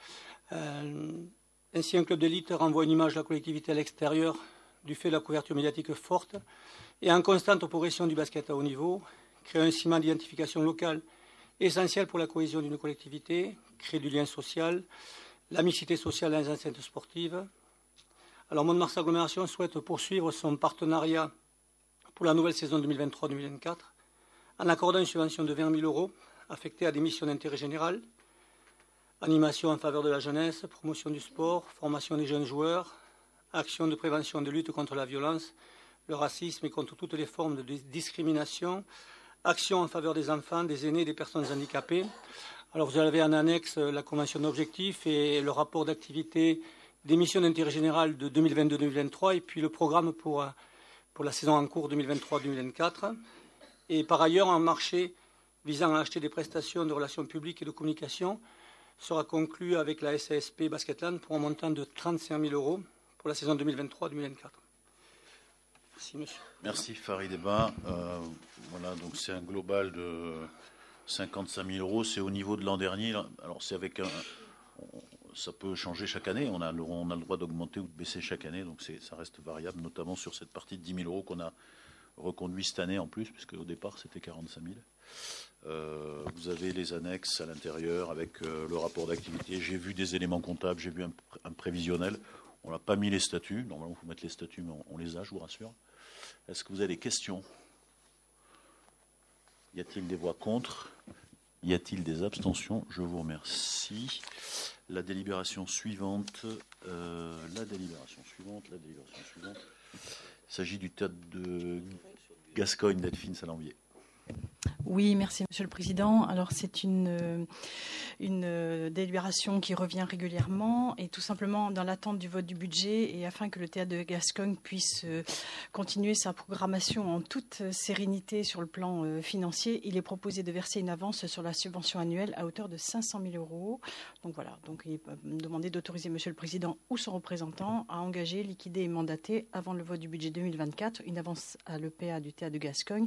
Ainsi, un club d'élite renvoie une image de la collectivité à l'extérieur du fait de la couverture médiatique forte et en constante progression du basket à haut niveau, crée un ciment d'identification locale essentiel pour la cohésion d'une collectivité, crée du lien social, la mixité sociale dans les enceintes sportives. Alors, Mont-de-Marsan Agglomération souhaite poursuivre son partenariat pour la nouvelle saison 2023-2024 en accordant une subvention de 20 000 € affectée à des missions d'intérêt général, animation en faveur de la jeunesse, promotion du sport, formation des jeunes joueurs, action de prévention et de lutte contre la violence, le racisme et contre toutes les formes de discrimination, action en faveur des enfants, des aînés et des personnes handicapées. Alors vous avez en annexe la convention d'objectifs et le rapport d'activité des missions d'intérêt général de 2022-2023 et puis le programme pour la saison en cours 2023-2024. Et par ailleurs, un marché visant à acheter des prestations de relations publiques et de communication sera conclu avec la SASP Basketland pour un montant de 35 000 € pour la saison 2023-2024. Merci, monsieur. Merci, Farid Eba. Voilà, donc c'est un global de 55 000 €. C'est au niveau de l'an dernier. Alors, c'est avec ça peut changer chaque année. On a le droit d'augmenter ou de baisser chaque année. Donc, ça reste variable, notamment sur cette partie de 10 000 € qu'on a reconduit cette année en plus, puisque au départ, c'était 45 000. Vous avez les annexes à l'intérieur avec le rapport d'activité. J'ai vu des éléments comptables, j'ai vu un prévisionnel. On n'a pas mis les statuts. Normalement, il faut mettre les statuts, mais on les a, je vous rassure. Est-ce que vous avez des questions? Y a-t-il des voix contre? Y a-t-il des abstentions? Je vous remercie. La délibération suivante. Il s'agit du théâtre de Gascogne, Delphine Salambier. Oui, merci Monsieur le Président. Alors c'est une délibération qui revient régulièrement et tout simplement dans l'attente du vote du budget et afin que le théâtre de Gascogne puisse continuer sa programmation en toute sérénité sur le plan financier, il est proposé de verser une avance sur la subvention annuelle à hauteur de 500 000 €. Donc voilà, donc il est demandé d'autoriser Monsieur le Président ou son représentant à engager, liquider et mandater avant le vote du budget 2024 une avance à l'EPA du théâtre de Gascogne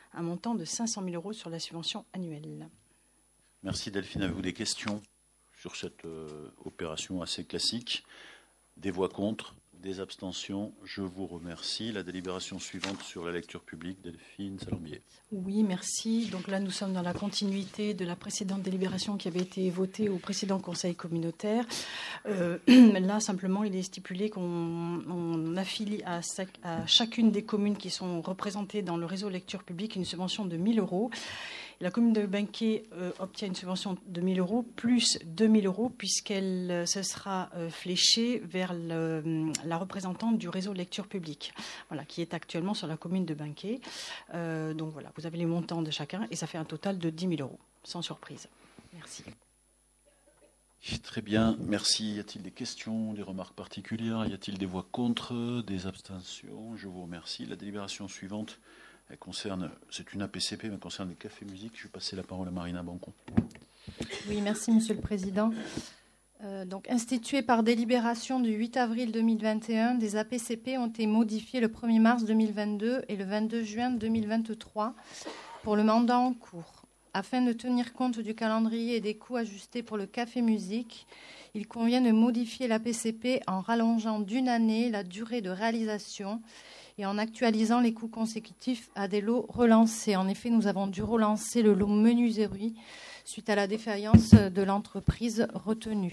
un montant de 500 000 € sur la subvention annuelle. Merci Delphine. Avez-vous des questions sur cette opération assez classique? Des voix contre, des abstentions. Je vous remercie. La délibération suivante sur la lecture publique, Delphine Salambier. Oui, merci. Donc là, nous sommes dans la continuité de la précédente délibération qui avait été votée au précédent conseil communautaire. Là, simplement, il est stipulé qu'on affilie à chacune des communes qui sont représentées dans le réseau lecture publique une subvention de 1 000 €. La commune de Benquet obtient une subvention de 1 000 € plus 2 000 € puisqu'elle se sera fléchée vers la représentante du réseau lecture publique, voilà, qui est actuellement sur la commune de Benquet. Donc voilà, vous avez les montants de chacun et ça fait un total de 10 000 €, sans surprise. Merci. Très bien, merci. Y a-t-il des questions, des remarques particulières? Y a-t-il des voix contre, des abstentions? Je vous remercie. La délibération suivante, elle concerne, c'est une APCP, mais elle concerne les cafés musiques. Je vais passer la parole à Marina Bancon. Oui, merci Monsieur le Président. Donc, instituées par délibération du 8 avril 2021, des APCP ont été modifiées le 1er mars 2022 et le 22 juin 2023 pour le mandat en cours. Afin de tenir compte du calendrier et des coûts ajustés pour le café musique, il convient de modifier l'APCP en rallongeant d'une année la durée de réalisation et en actualisant les coûts consécutifs à des lots relancés. En effet, nous avons dû relancer le lot menuiserie suite à la défaillance de l'entreprise retenue.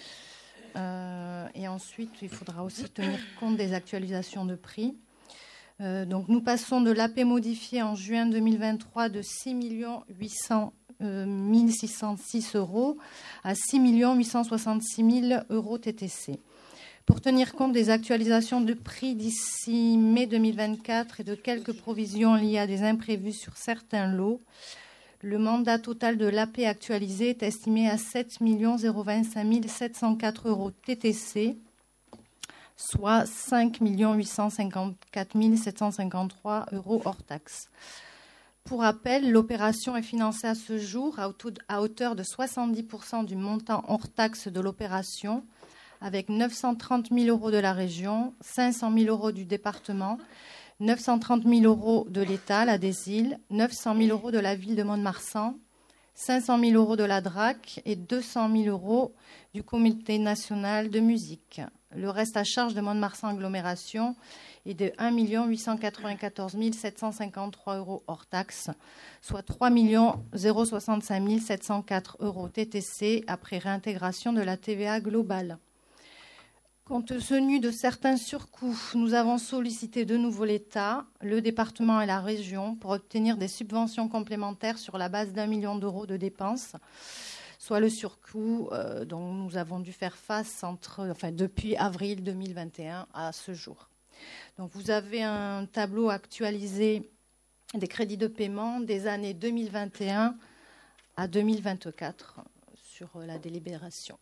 Et ensuite, il faudra aussi tenir compte des actualisations de prix. Donc, nous passons de l'AP modifié en juin 2023 de 6 800 606 € à 6 866 000 € TTC. Pour tenir compte des actualisations de prix d'ici mai 2024 et de quelques provisions liées à des imprévus sur certains lots, le mandat total de l'AP actualisé est estimé à 7 025 704 € TTC, soit 5 854 753 € hors taxe. Pour rappel, l'opération est financée à ce jour à hauteur de 70% du montant hors taxe de l'opération, avec 930 000 € de la région, 500 000 € du département, 930 000 € de l'État, la DESIL, 900 000 € de la ville de Mont-de-Marsan, 500 000 € de la DRAC et 200 000 € du Comité national de musique. Le reste à charge de Mont-de-Marsan agglomération est de 1 894 753 € hors taxe, soit 3 065 704 € TTC après réintégration de la TVA globale. Compte tenu de certains surcoûts, nous avons sollicité de nouveau l'État, le département et la région pour obtenir des subventions complémentaires sur la base d'1 million € de dépenses, soit le surcoût dont nous avons dû faire face depuis avril 2021 à ce jour. Donc vous avez un tableau actualisé des crédits de paiement des années 2021 à 2024 sur la délibération.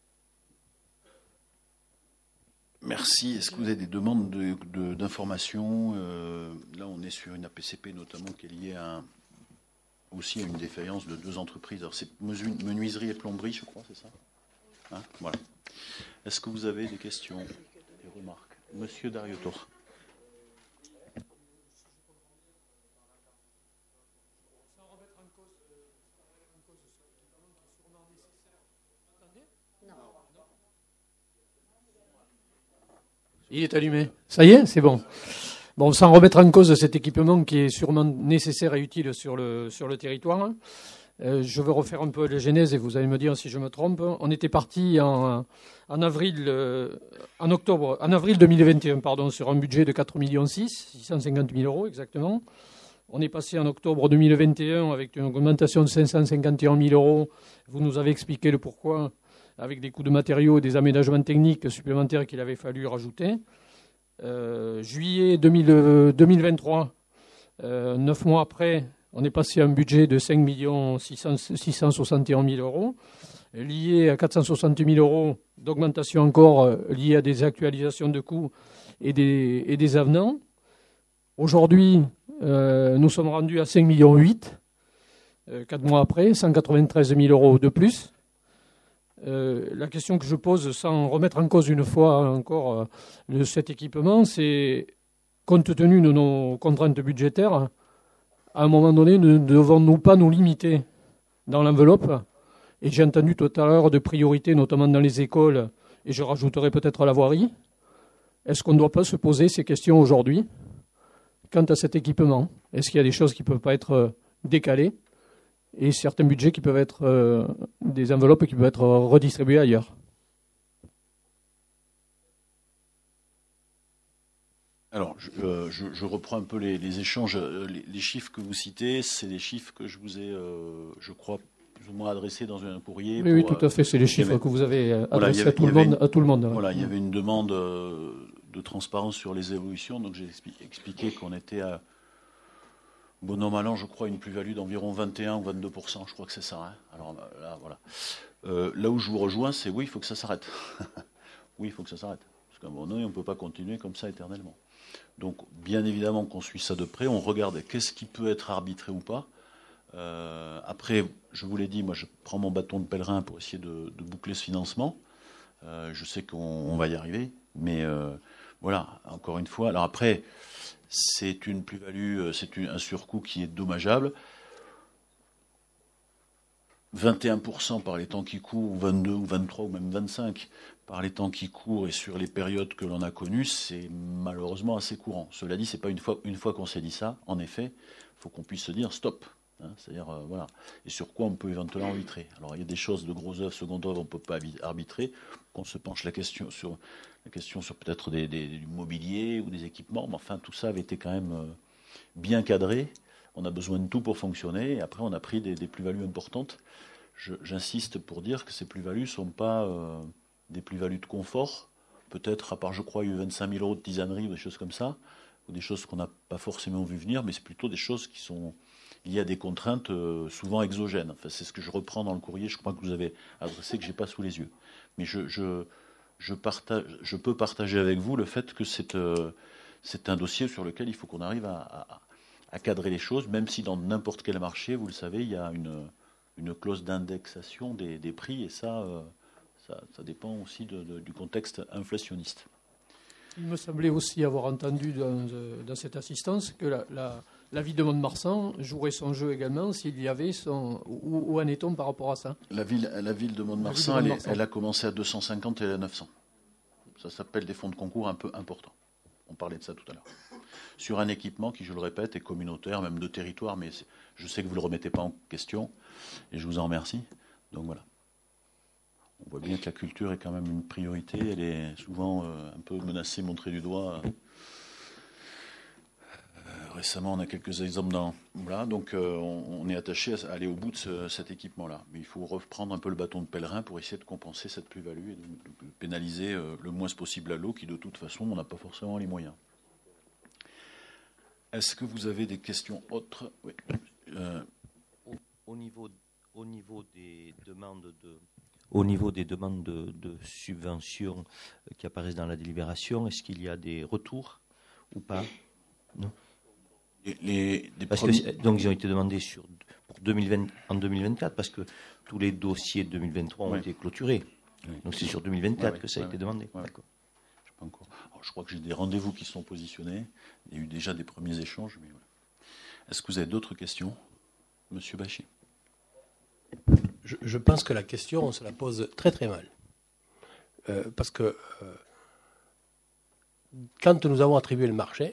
Merci. Est-ce que vous avez des demandes d'informations? Là, on est sur une APCP notamment qui est liée aussi à une défaillance de 2 entreprises. Alors, c'est menuiserie et plomberie, je crois, c'est ça, hein? Voilà. Est-ce que vous avez des questions, des remarques? Monsieur Darioto. Il est allumé. Ça y est, c'est bon. Bon, sans remettre en cause cet équipement qui est sûrement nécessaire et utile sur le territoire, je veux refaire un peu la genèse et vous allez me dire si je me trompe. On était parti en avril 2021, sur un budget de 4 650 000 € exactement. On est passé en octobre 2021 avec une augmentation de 551 000 €. Vous nous avez expliqué le pourquoi, avec des coûts de matériaux et des aménagements techniques supplémentaires qu'il avait fallu rajouter. Juillet 2023, 9 mois après, on est passé à un budget de 5 661 000 €, lié à 460 000 € d'augmentation encore liée à des actualisations de coûts et des avenants. Aujourd'hui, nous sommes rendus à 5,8 millions, 4 mois après, 193 000 € de plus. La question que je pose, sans remettre en cause une fois encore cet équipement, c'est, compte tenu de nos contraintes budgétaires, à un moment donné, ne devons-nous pas nous limiter dans l'enveloppe? Et j'ai entendu tout à l'heure de priorités, notamment dans les écoles, et je rajouterai peut-être la voirie. Est-ce qu'on ne doit pas se poser ces questions aujourd'hui quant à cet équipement? Est-ce qu'il y a des choses qui ne peuvent pas être décalées et certains budgets qui peuvent être des enveloppes qui peuvent être redistribuées ailleurs? Alors, je reprends un peu les échanges. Les chiffres que vous citez, c'est des chiffres que je vous ai, je crois, plus ou moins adressés dans un courrier. Oui, tout à fait. C'est les chiffres que vous avez adressés à tout le monde. Voilà, il y avait une demande de transparence sur les évolutions. Donc, j'ai expliqué qu'on était à bon an, mal an, je crois, une plus-value d'environ 21 ou 22%. Je crois que c'est ça. Hein. Alors là, voilà. Là où je vous rejoins, c'est oui, il faut que ça s'arrête. Oui, il faut que ça s'arrête. Parce qu'à un moment donné, on ne peut pas continuer comme ça éternellement. Donc, bien évidemment qu'on suit ça de près, on regarde qu'est-ce qui peut être arbitré ou pas. Après, je vous l'ai dit, moi je prends mon bâton de pèlerin pour essayer de boucler ce financement. Je sais qu'on va y arriver, mais voilà, encore une fois. Alors après, c'est une plus-value, c'est un surcoût qui est dommageable. 21% par les temps qui courent, ou 22 ou 23 ou même 25 par les temps qui courent et sur les périodes que l'on a connues, c'est malheureusement assez courant. Cela dit, c'est pas une fois qu'on s'est dit ça, en effet, il faut qu'on puisse se dire stop. Hein, c'est-à-dire, voilà. Et sur quoi on peut éventuellement arbitrer. Alors, il y a des choses de gros œuvres, secondes œuvres, on ne peut pas arbitrer. Qu'on se penche la question sur peut-être du mobilier ou des équipements, mais enfin, tout ça avait été quand même bien cadré. On a besoin de tout pour fonctionner. Et après, on a pris des plus-values importantes. J'insiste pour dire que ces plus-values ne sont pas des plus-values de confort. Peut-être, à part, je crois, il y a eu 25 000 euros de tisanerie ou des choses comme ça, ou des choses qu'on n'a pas forcément vu venir, mais c'est plutôt des choses qui sont liées à des contraintes souvent exogènes. Enfin, c'est ce que je reprends dans le courrier, je crois que vous avez adressé, que je n'ai pas sous les yeux. Mais je peux partager avec vous le fait que c'est un dossier sur lequel il faut qu'on arrive à cadrer les choses, même si dans n'importe quel marché, vous le savez, il y a une clause d'indexation des prix, et ça dépend aussi du contexte inflationniste. Il me semblait aussi avoir entendu dans cette assistance que la ville de Mont-de-Marsan jouerait son jeu également s'il y avait où en est-on par rapport à ça? La ville de Mont-de-Marsan, elle a commencé à 250 et elle est à 900. Ça s'appelle des fonds de concours un peu importants. On parlait de ça tout à l'heure. Sur un équipement qui, je le répète, est communautaire, même de territoire, mais je sais que vous ne le remettez pas en question, et je vous en remercie. Donc voilà. On voit bien que la culture est quand même une priorité. Elle est souvent un peu menacée, montrée du doigt. Récemment, on a quelques exemples voilà, donc on est attaché à aller au bout de cet équipement-là. Mais il faut reprendre un peu le bâton de pèlerin pour essayer de compenser cette plus-value et de pénaliser le moins possible à l'eau, qui de toute façon, on n'a pas forcément les moyens. Est-ce que vous avez des questions autres? Oui. Au niveau des demandes de subventions qui apparaissent dans la délibération, est-ce qu'il y a des retours ou pas? Non. Donc ils ont été demandés en 2024 parce que tous les dossiers de 2023 ont été clôturés. Oui. Donc c'est sur 2024 que ça a été demandé. Ouais. D'accord. Je sais pas encore. Alors, je crois que j'ai des rendez-vous qui sont positionnés. Il y a eu déjà des premiers échanges. Mais voilà. Est-ce que vous avez d'autres questions, Monsieur Bachy? Je pense que la question, on se la pose très très mal. Parce que quand nous avons attribué le marché,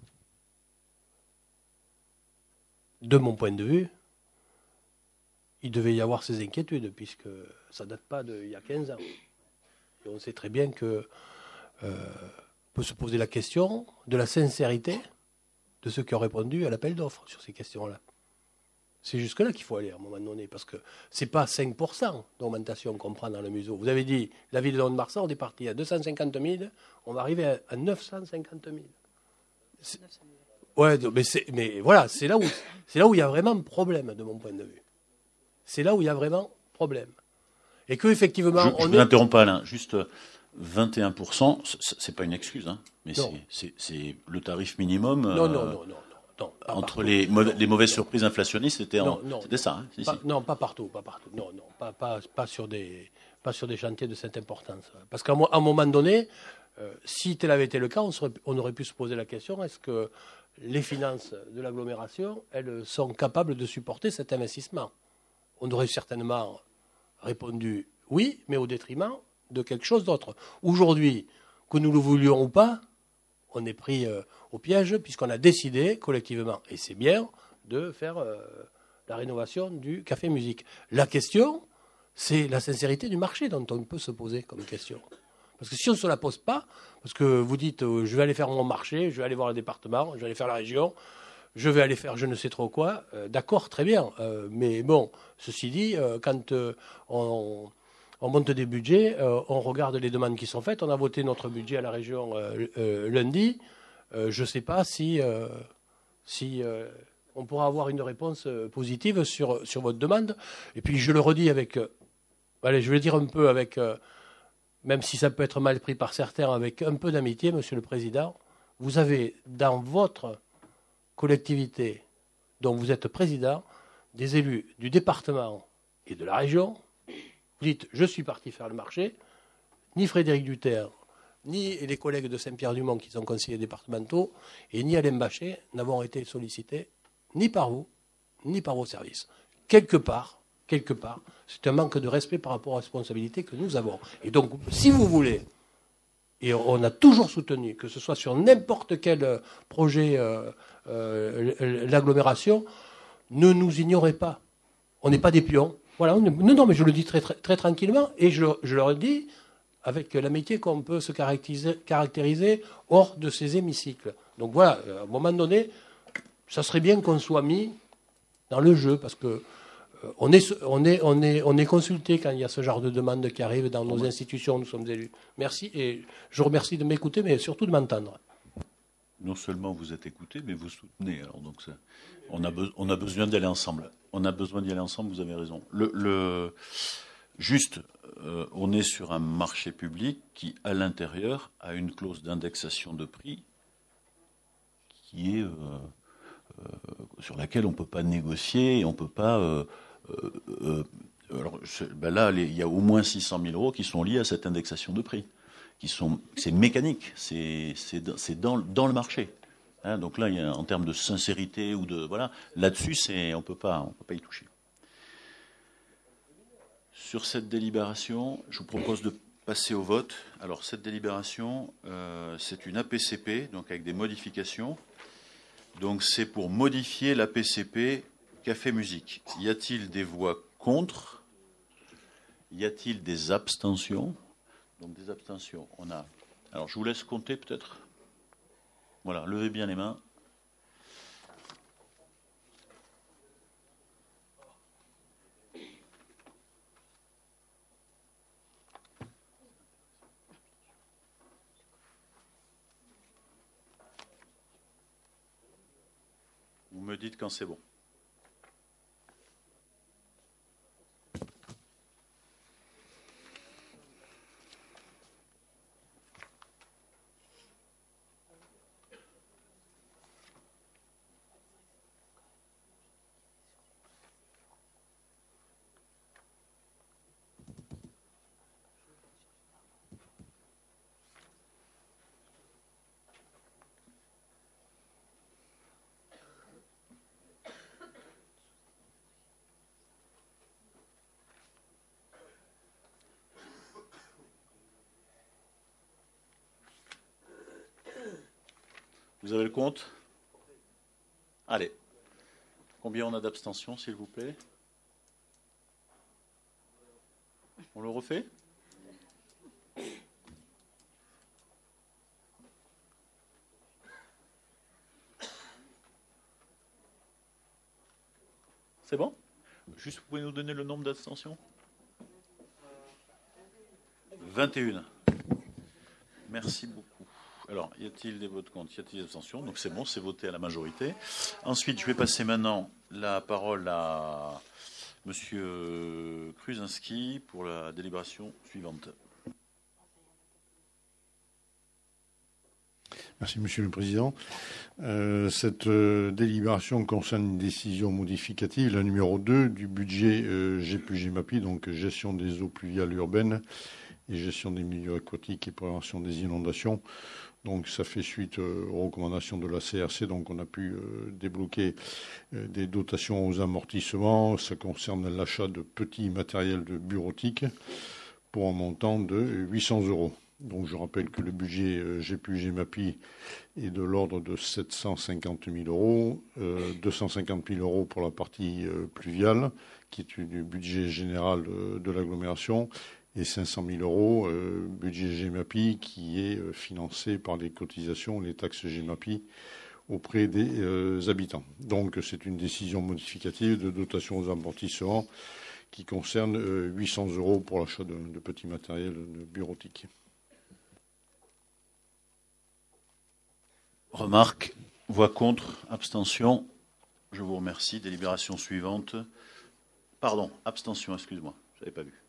de mon point de vue, il devait y avoir ces inquiétudes, puisque ça ne date pas d'il y a 15 ans. Et on sait très bien que peut se poser la question de la sincérité de ceux qui ont répondu à l'appel d'offres sur ces questions-là. C'est jusque-là qu'il faut aller à un moment donné, parce que ce n'est pas 5% d'augmentation qu'on prend dans le museau. Vous avez dit, la ville de Mont-de-Marsan, on est parti à 250 000, on va arriver à 950 000. Ouais, mais voilà, c'est là où il y a vraiment problème, de mon point de vue. C'est là où il y a vraiment problème. Et qu'effectivement... Je ne vous interromps pas, Alain. Juste 21%, ce n'est pas une excuse, hein, mais c'est le tarif minimum. Non. Entre les mauvaises surprises inflationnistes, c'était ça. Hein, non, pas partout. Non, pas sur des chantiers de cette importance. Parce qu'à un moment donné, si tel avait été le cas, on aurait pu se poser la question, est-ce que les finances de l'agglomération, elles sont capables de supporter cet investissement. On aurait certainement répondu oui, mais au détriment de quelque chose d'autre. Aujourd'hui, que nous le voulions ou pas, on est pris au piège puisqu'on a décidé collectivement, et c'est bien, de faire la rénovation du Café Musique. La question, c'est la sincérité du marché dont on peut se poser comme question. Parce que si on ne se la pose pas, parce que vous dites je vais aller faire mon marché, je vais aller voir le département, je vais aller faire la région, je vais aller faire je ne sais trop quoi, d'accord, très bien. Mais bon, ceci dit, quand on monte des budgets, on regarde les demandes qui sont faites. On a voté notre budget à la région lundi. Je ne sais pas si on pourra avoir une réponse positive sur votre demande. Et puis je le redis avec, allez, je vais le dire un peu avec, même si ça peut être mal pris par certains, avec un peu d'amitié, Monsieur le Président. Vous avez dans votre collectivité dont vous êtes président des élus du département et de la région. Vous dites, je suis parti faire le marché. Ni Frédéric Duterre, ni les collègues de Saint-Pierre-du-Mont qui sont conseillers départementaux, et ni Alain Bachet n'avons été sollicités, ni par vous, ni par vos services. Quelque part, c'est un manque de respect par rapport aux responsabilités que nous avons. Et donc, si vous voulez, et on a toujours soutenu, que ce soit sur n'importe quel projet, l'agglomération, ne nous ignorez pas. On n'est pas des pions. Voilà, non, mais je le dis très, très, très tranquillement, et je le dis avec l'amitié qu'on peut se caractériser hors de ces hémicycles. Donc voilà, à un moment donné, ça serait bien qu'on soit mis dans le jeu, parce que on est consulté quand il y a ce genre de demande qui arrive dans nos institutions, nous sommes élus. Merci, et je vous remercie de m'écouter, mais surtout de m'entendre. Non seulement vous êtes écouté, mais vous soutenez. Alors donc on a besoin d'aller ensemble. On a besoin d'y aller ensemble, vous avez raison. Juste, on est sur un marché public qui, à l'intérieur, a une clause d'indexation de prix qui est sur laquelle on ne peut pas négocier, et on ne peut pas... alors, là, il y a au moins 600 000 euros qui sont liés à cette indexation de prix. C'est mécanique, c'est dans le marché. Hein, donc là, en termes de sincérité ou de... Voilà, là-dessus, on peut pas y toucher. Sur cette délibération, je vous propose de passer au vote. Alors, cette délibération, c'est une APCP, donc avec des modifications. Donc, c'est pour modifier l'APCP Café Musique. Y a-t-il des voix contre? Y a-t-il des abstentions? Donc, des abstentions, on a... Alors, je vous laisse compter, peut-être. Voilà, levez bien les mains. Vous me dites quand c'est bon. Vous avez le compte? Allez. Combien on a d'abstentions, s'il vous plaît? On le refait? C'est bon? Juste, vous pouvez nous donner le nombre d'abstentions? 21. Merci beaucoup. Alors, y a-t-il des votes contre? Y a-t-il des abstentions? Donc c'est bon, c'est voté à la majorité. Ensuite, je vais passer maintenant la parole à Monsieur Kruzinski pour la délibération suivante. Merci, Monsieur le Président. Cette délibération concerne une décision modificative, la numéro 2 du budget G+GMAPI, donc gestion des eaux pluviales urbaines et gestion des milieux aquatiques et prévention des inondations. Donc ça fait suite aux recommandations de la CRC, donc on a pu débloquer des dotations aux amortissements. Ça concerne l'achat de petits matériels de bureautique pour un montant de 800 €. Donc je rappelle que le budget GEPU-GEMAPI est de l'ordre de 750 000 €, 250 000 € pour la partie pluviale, qui est du budget général de l'agglomération, et 500 000 € budget GEMAPI, qui est financé par les cotisations, les taxes GEMAPI auprès des habitants. Donc c'est une décision modificative de dotation aux amortissements qui concerne 800 € pour l'achat de petits matériels de bureautique. Remarque, voix contre, abstention. Je vous remercie. Délibération suivante. Pardon, abstention, excuse-moi, je n'avais pas vu.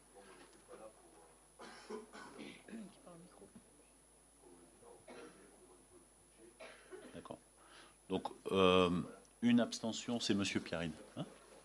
D'accord. Donc, une abstention, c'est Monsieur Pierrine. Hein?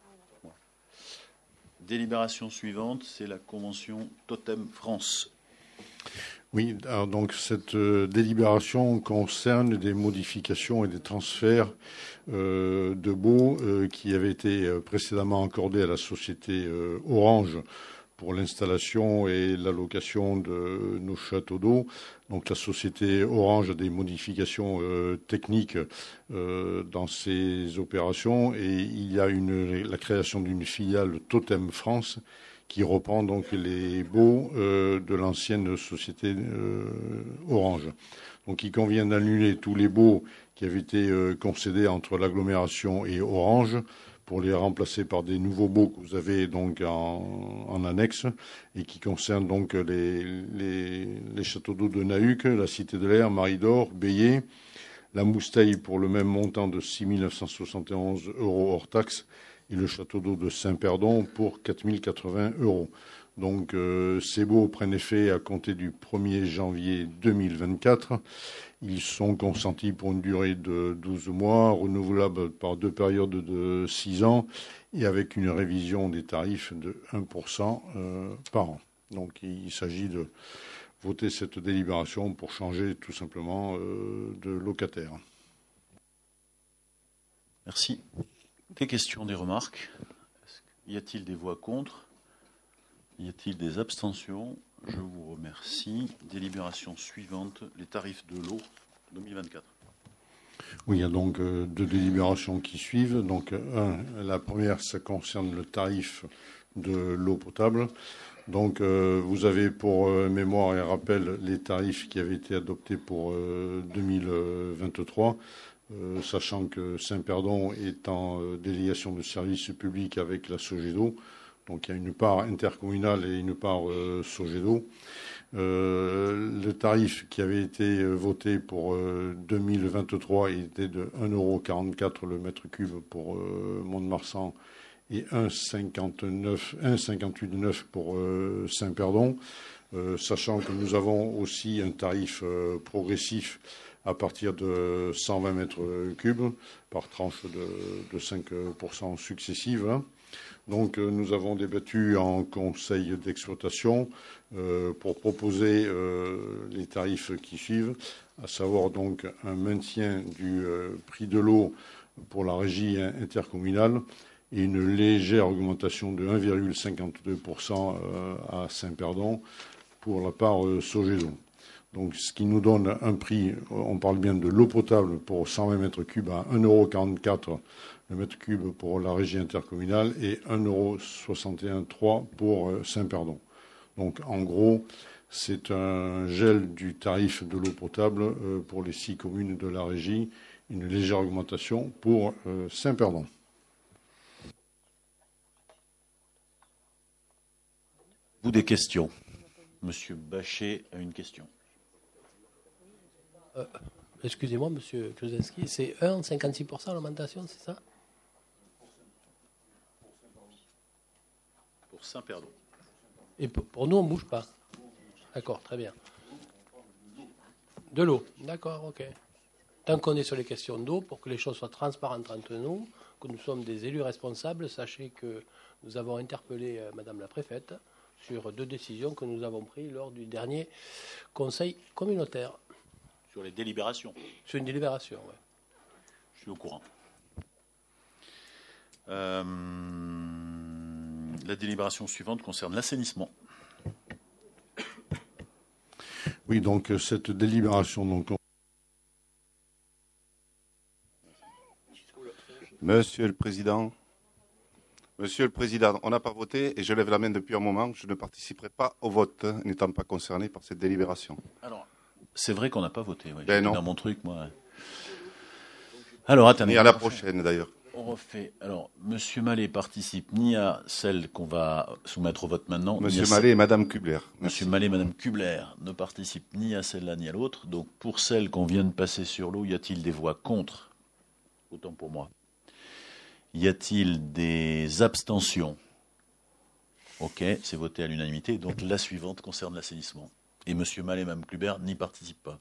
Délibération suivante, c'est la convention Totem France. Oui, alors donc cette délibération concerne des modifications et des transferts de baux qui avaient été précédemment accordés à la société Orange pour l'installation et l'allocation de nos châteaux d'eau. Donc la société Orange a des modifications techniques dans ses opérations et il y a la création d'une filiale Totem France qui reprend donc les baux de l'ancienne société Orange. Donc il convient d'annuler tous les baux qui avaient été concédés entre l'agglomération et Orange pour les remplacer par des nouveaux baux que vous avez donc en annexe et qui concernent donc les châteaux d'eau de Nahuc, la Cité de l'Air, Marie-d'Or, Bélier, la Moustaille pour le même montant de 6 971 € hors taxe et le château d'eau de Saint-Perdon pour 4 080 €. Donc ces baux prennent effet à compter du 1er janvier 2024. Ils sont consentis pour une durée de 12 mois, renouvelables par 2 périodes de 6 ans et avec une révision des tarifs de 1% par an. Donc il s'agit de voter cette délibération pour changer tout simplement de locataire. Merci. Des questions, des remarques? Y a-t-il des voix contre? Y a-t-il des abstentions? Je vous remercie. Délibération suivante, les tarifs de l'eau 2024. Oui, il y a donc 2 délibérations qui suivent. Donc, la première, ça concerne le tarif de l'eau potable. Donc, vous avez pour mémoire et rappel les tarifs qui avaient été adoptés pour 2023. Sachant que Saint-Perdon est en délégation de service public avec la Sogedo. Donc il y a une part intercommunale et une part Sogedo. Le tarif qui avait été voté pour 2023 était de 1,44 € le mètre cube pour Mont-de-Marsan et 1,58,9 pour Saint-Perdon. Sachant que nous avons aussi un tarif progressif à partir de 120 mètres cubes par tranche de 5% successives. Donc nous avons débattu en conseil d'exploitation pour proposer les tarifs qui suivent, à savoir donc un maintien du prix de l'eau pour la régie intercommunale et une légère augmentation de 1,52% à Saint-Perdon pour la part Sogedo. Donc, ce qui nous donne un prix, on parle bien de l'eau potable pour 120 mètres cubes à 1,44 € le mètre cube pour la régie intercommunale et 1,61 € pour Saint-Perdon. Donc, en gros, c'est un gel du tarif de l'eau potable pour les 6 communes de la régie, une légère augmentation pour Saint-Perdon. Vous, des questions? Monsieur Bachet a une question. Excusez-moi, monsieur Klozinski, c'est 1,56% l'augmentation, c'est ça? Pour Saint-Perdon. Et pour nous, on ne bouge pas. D'accord, très bien. De l'eau, d'accord, ok. Tant qu'on est sur les questions d'eau, pour que les choses soient transparentes entre nous, que nous sommes des élus responsables, sachez que nous avons interpellé Madame la préfète sur 2 décisions que nous avons prises lors du dernier conseil communautaire. Sur les délibérations. Sur une délibération, oui. Je suis au courant. La délibération suivante concerne l'assainissement. Oui, donc cette délibération... Donc, Monsieur le Président, on n'a pas voté et je lève la main depuis un moment. Je ne participerai pas au vote, n'étant pas concerné par cette délibération. Alors, c'est vrai qu'on n'a pas voté. Ouais. Ben non. Dans mon truc, moi. Alors, attendez. Et à la prochaine, d'ailleurs. On refait. Alors, Monsieur Mallet participe ni à celle qu'on va soumettre au vote maintenant. Monsieur Mallet et Madame Kubler. Monsieur Mallet et Madame Kubler ne participent ni à celle-là ni à l'autre. Donc, pour celle qu'on vient de passer sur l'eau, y a-t-il des voix contre? Autant pour moi. Y a-t-il des abstentions? Ok, c'est voté à l'unanimité. Donc, la suivante concerne l'assainissement. Et Monsieur Mallet et Madame Kubler n'y participent pas.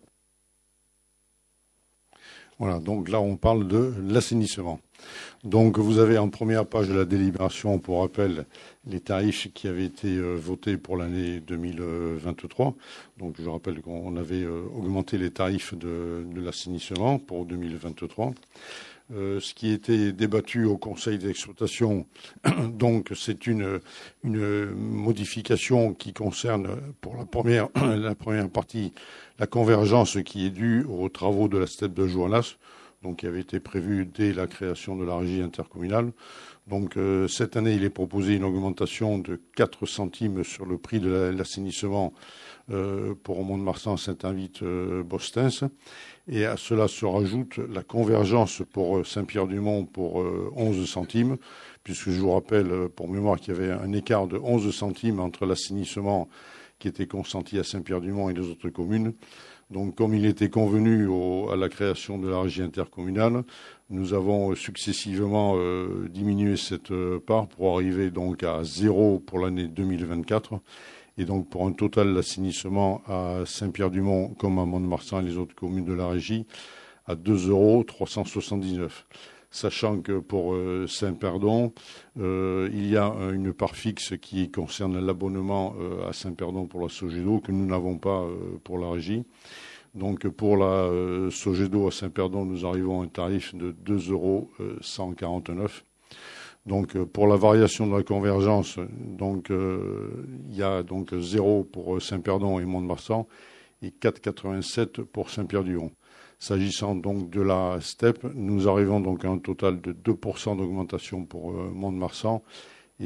Voilà, donc là on parle de l'assainissement. Donc vous avez en première page de la délibération, pour rappel, les tarifs qui avaient été votés pour l'année 2023. Donc je rappelle qu'on avait augmenté les tarifs de l'assainissement pour 2023. Ce qui était débattu au conseil d'exploitation, donc c'est une modification qui concerne pour la première partie la convergence qui est due aux travaux de la steppe de Joannas, donc qui avait été prévue dès la création de la régie intercommunale. Donc cette année, il est proposé une augmentation de 4 centimes sur le prix de l'assainissement pour Mont-de-Marsan, Saint-Invite, Bostens. Et à cela se rajoute la convergence pour Saint-Pierre-du-Mont pour 11 centimes, puisque je vous rappelle, pour mémoire, qu'il y avait un écart de 11 centimes entre l'assainissement qui était consenti à Saint-Pierre-du-Mont et les autres communes. Donc, comme il était convenu à la création de la régie intercommunale, nous avons successivement diminué cette part pour arriver donc à 0 pour l'année 2024. Et donc, pour un total d'assainissement à Saint-Pierre-du-Mont, comme à Mont-de-Marsan et les autres communes de la régie, à 2,379 €. Sachant que pour Saint-Perdon, il y a une part fixe qui concerne l'abonnement à Saint-Perdon pour la Sogedo, que nous n'avons pas pour la régie. Donc, pour la Sogedo à Saint-Perdon, nous arrivons à un tarif de 2,149 €. Donc, pour la variation de la convergence, donc, il y a donc 0 pour Saint-Perdon et Mont-de-Marsan et 4,87 pour Saint-Pierre-du-Mont. S'agissant donc de la steppe, nous arrivons donc à un total de 2% d'augmentation pour Mont-de-Marsan et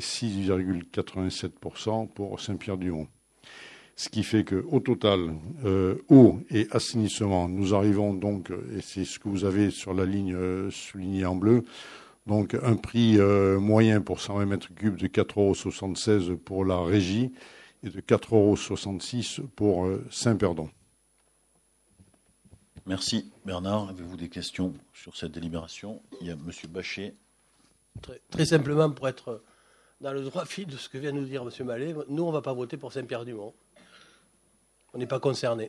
6,87% pour Saint-Pierre-du-Mont. Ce qui fait qu'au total, eau et assainissement, nous arrivons donc, et c'est ce que vous avez sur la ligne soulignée en bleu, donc un prix moyen pour 120 mètres cubes de 4,76 € pour la régie et de 4,66 € pour Saint-Perdon. Merci. Bernard, avez-vous des questions sur cette délibération? Il y a M. Bachet. Très simplement, pour être dans le droit fil de ce que vient de nous dire M. Mallet, nous, on ne va pas voter pour Saint-Pierre-du-Mont. On n'est pas concernés.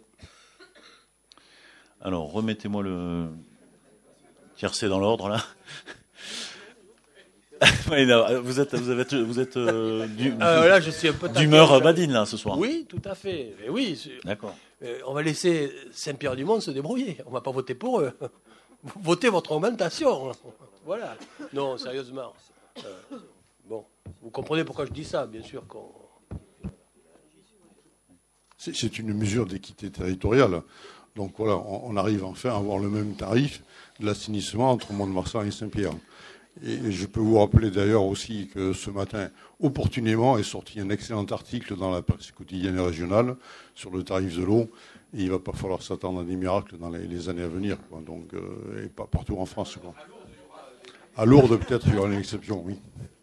Alors, remettez-moi le tiercé dans l'ordre, là. Vous êtes là, je suis un peu d'humeur badine, là, ce soir. Oui, tout à fait. Et oui. D'accord. On va laisser Saint-Pierre-du-Mont se débrouiller. On ne va pas voter pour eux. Votez votre augmentation. Voilà. Non, sérieusement. Bon, vous comprenez pourquoi je dis ça, bien sûr. C'est une mesure d'équité territoriale. Donc voilà, on arrive enfin à avoir le même tarif de l'assainissement entre Mont-de-Marsan et Saint-Pierre. Et je peux vous rappeler d'ailleurs aussi que ce matin, opportunément, est sorti un excellent article dans la presse quotidienne et régionale sur le tarif de l'eau. Et il ne va pas falloir s'attendre à des miracles dans les années à venir, quoi. Donc, et pas partout en France, quoi. À Lourdes, peut-être, il y aura une exception, oui.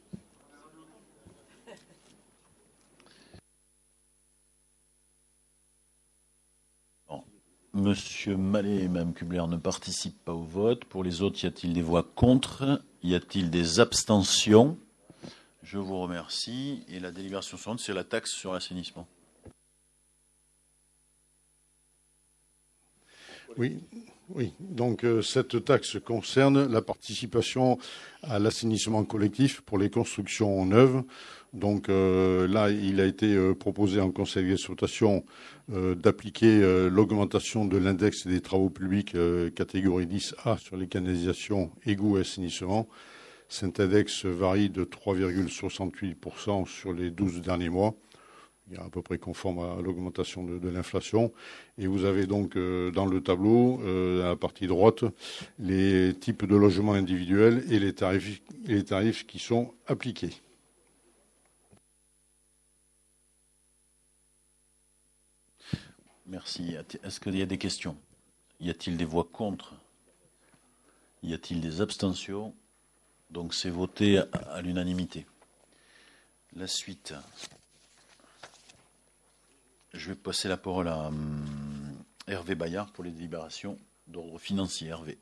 Monsieur Mallet et Mme Kubler ne participent pas au vote. Pour les autres, y a-t-il des voix contre? Y a-t-il des abstentions? Je vous remercie. Et la délibération suivante, c'est la taxe sur l'assainissement. Oui. Donc cette taxe concerne la participation à l'assainissement collectif pour les constructions neuves. Donc là, il a été proposé en conseil d'exploitation d'appliquer l'augmentation de l'index des travaux publics catégorie 10A sur les canalisations, égouts et assainissement. Cet index varie de 3,68% sur les 12 derniers mois. Il est à peu près conforme à l'augmentation de l'inflation. Et vous avez donc dans le tableau, à la partie droite, les types de logements individuels et les tarifs qui sont appliqués. Merci. Est-ce qu'il y a des questions? Y a-t-il des voix contre? Y a-t-il des abstentions? Donc c'est voté à l'unanimité. La suite. Je vais passer la parole à Hervé Bayard pour les délibérations d'ordre financier. Hervé.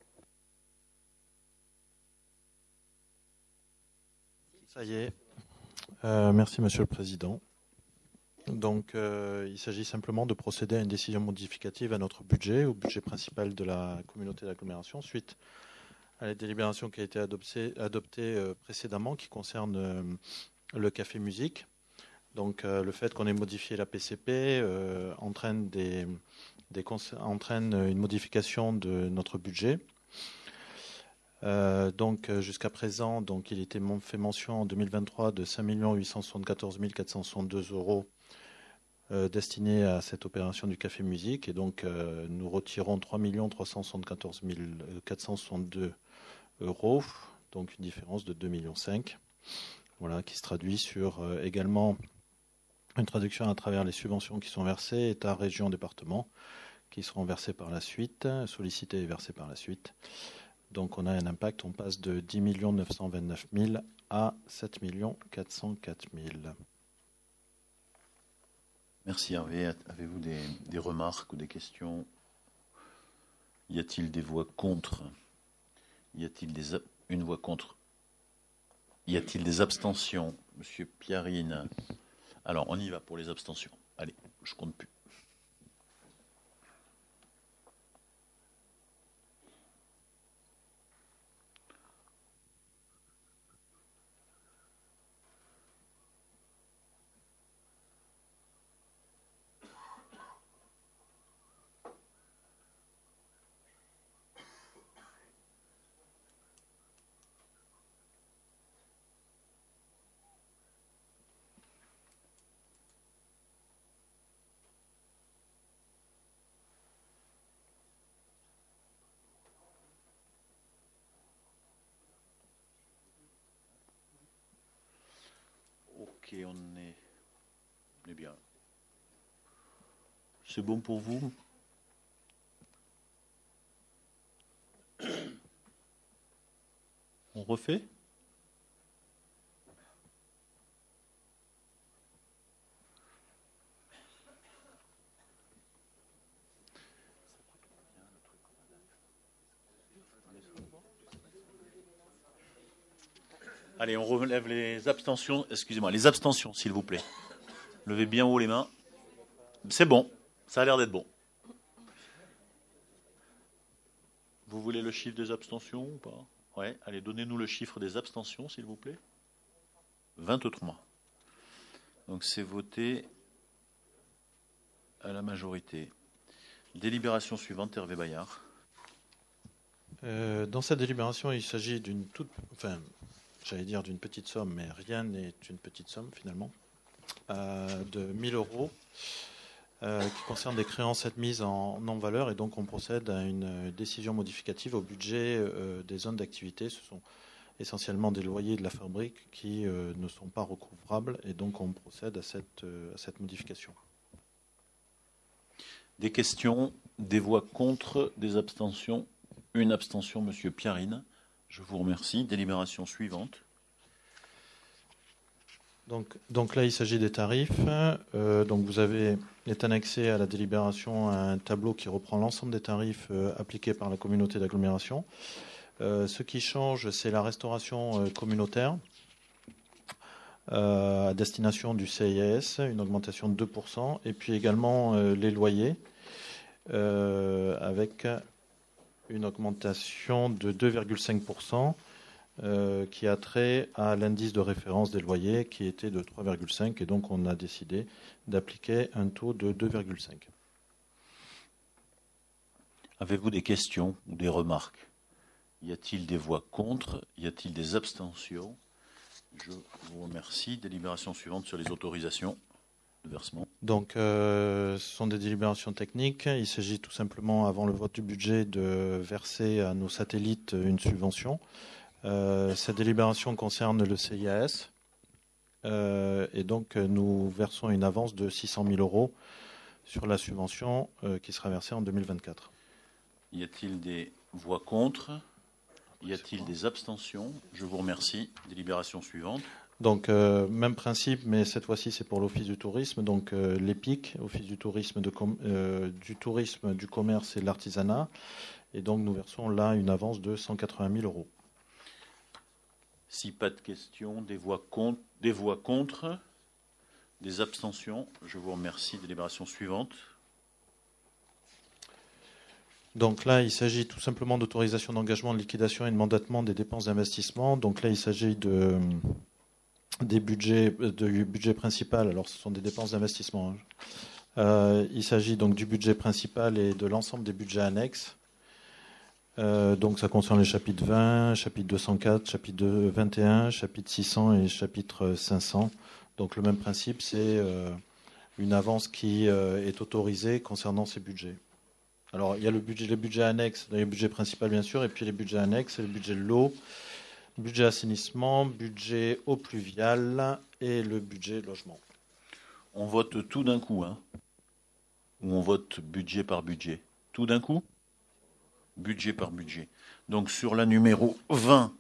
Ça y est. Merci, Monsieur le Président. Donc, il s'agit simplement de procéder à une décision modificative à notre budget, au budget principal de la communauté d'agglomération, suite à la délibération qui a été adoptée précédemment, qui concerne le café musique. Donc, le fait qu'on ait modifié la PCP entraîne une modification de notre budget. Donc, jusqu'à présent, donc, il était fait mention en 2023 de 5 874 462 euros destinés à cette opération du café musique. Et donc, nous retirons 3 374 462 euros, donc une différence de 2,5 millions. Voilà, qui se traduit sur également une traduction à travers les subventions qui sont versées, État, région, département, qui seront versées par la suite, sollicitées et versées par la suite. Donc on a un impact, on passe de 10 929 000 à 7 404 000. Merci Hervé. Avez-vous des remarques ou des questions? Y a-t-il des voix contre? Y a-t-il une voix contre? Y a-t-il des abstentions? Monsieur Piarine. Alors, on y va pour les abstentions. Allez, je compte plus. Ok, on est bien. C'est bon pour vous? On refait? Allez, on relève les abstentions. Excusez-moi, les abstentions, s'il vous plaît. Levez bien haut les mains. C'est bon, ça a l'air d'être bon. Vous voulez le chiffre des abstentions ou pas? Ouais, allez, donnez-nous le chiffre des abstentions, s'il vous plaît. 23. Donc c'est voté à la majorité. Délibération suivante, Hervé Bayard. Dans cette délibération, il s'agit d'une d'une petite somme, mais rien n'est une petite somme finalement, de 1 000 euros, qui concerne des créances admises en non-valeur, et donc on procède à une décision modificative au budget des zones d'activité. Ce sont essentiellement des loyers de la fabrique qui ne sont pas recouvrables, et donc on procède à cette modification. Des questions, des voix contre, des abstentions. Une abstention, Monsieur Piarine. Je vous remercie. Délibération suivante. Donc là, il s'agit des tarifs. Donc vous est annexé à la délibération un tableau qui reprend l'ensemble des tarifs appliqués par la communauté d'agglomération. Ce qui change, c'est la restauration communautaire à destination du CIAS, une augmentation de 2%, et puis également les loyers. avec une augmentation de 2,5%. Qui a trait à l'indice de référence des loyers qui était de 3,5 et donc on a décidé d'appliquer un taux de 2,5. Avez-vous des questions ou des remarques? Y a-t-il des voix contre? Y a-t-il des abstentions? Je vous remercie. Délibération suivante sur les autorisations de versement. Donc ce sont des délibérations techniques. Il s'agit tout simplement, avant le vote du budget, de verser à nos satellites une subvention. Cette délibération concerne le CIAS et donc nous versons une avance de 600 000 € sur la subvention qui sera versée en 2024. Y a-t-il des voix contre? Y a-t-il des abstentions? Je vous remercie. Délibération suivante. Donc même principe, mais cette fois-ci c'est pour l'Office du tourisme, donc l'EPIC, Office du tourisme, du tourisme, du commerce et de l'artisanat. Et donc nous versons là une avance de 180 000 €. Si pas de questions, des voix contre, des abstentions, je vous remercie. Délibération suivante. Donc là, il s'agit tout simplement d'autorisation d'engagement, de liquidation et de mandatement des dépenses d'investissement. Donc là, il s'agit du budget principal. Alors, ce sont des dépenses d'investissement. Il s'agit donc du budget principal et de l'ensemble des budgets annexes. Donc ça concerne les chapitres 20, chapitre 204, chapitre 21, chapitre 600 et chapitre 500. Donc le même principe, c'est une avance qui est autorisée concernant ces budgets. Alors il y a les budgets annexes, le budget principal bien sûr, et puis les budgets annexes, c'est le budget de l'eau, le budget assainissement, budget eau pluviale et le budget logement. On vote tout d'un coup, hein? Ou on vote budget par budget? Tout d'un coup? Budget par budget. Donc sur la numéro 20,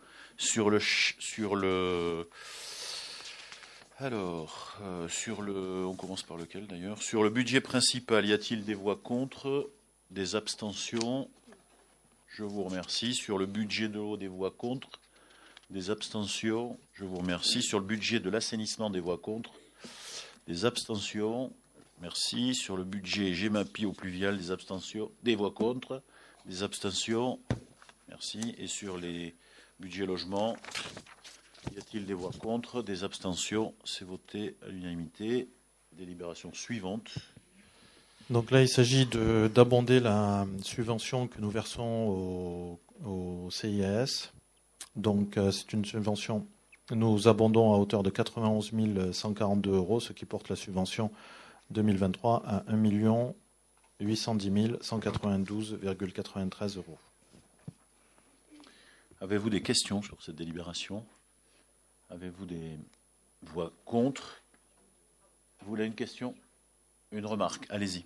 on commence par lequel d'ailleurs? Sur le budget principal, y a-t-il des voix contre, des abstentions? Je vous remercie. Sur le budget de l'eau, des voix contre, des abstentions? Je vous remercie. Sur le budget de l'assainissement, des voix contre, des abstentions? Merci. Sur le budget GEMAPI au pluvial, des abstentions, des voix contre, des abstentions? Merci. Et sur les budgets logements, y a-t-il des voix contre, des abstentions? C'est voté à l'unanimité. Délibération suivante. Donc là, il s'agit d'abonder la subvention que nous versons au CIAS. Donc c'est une subvention. Nous abondons à hauteur de 91 142 €, ce qui porte la subvention 2023 à 1 810 192,93 €. Avez-vous des questions sur cette délibération? Avez-vous des voix contre? Vous voulez une question? Une remarque? Allez-y.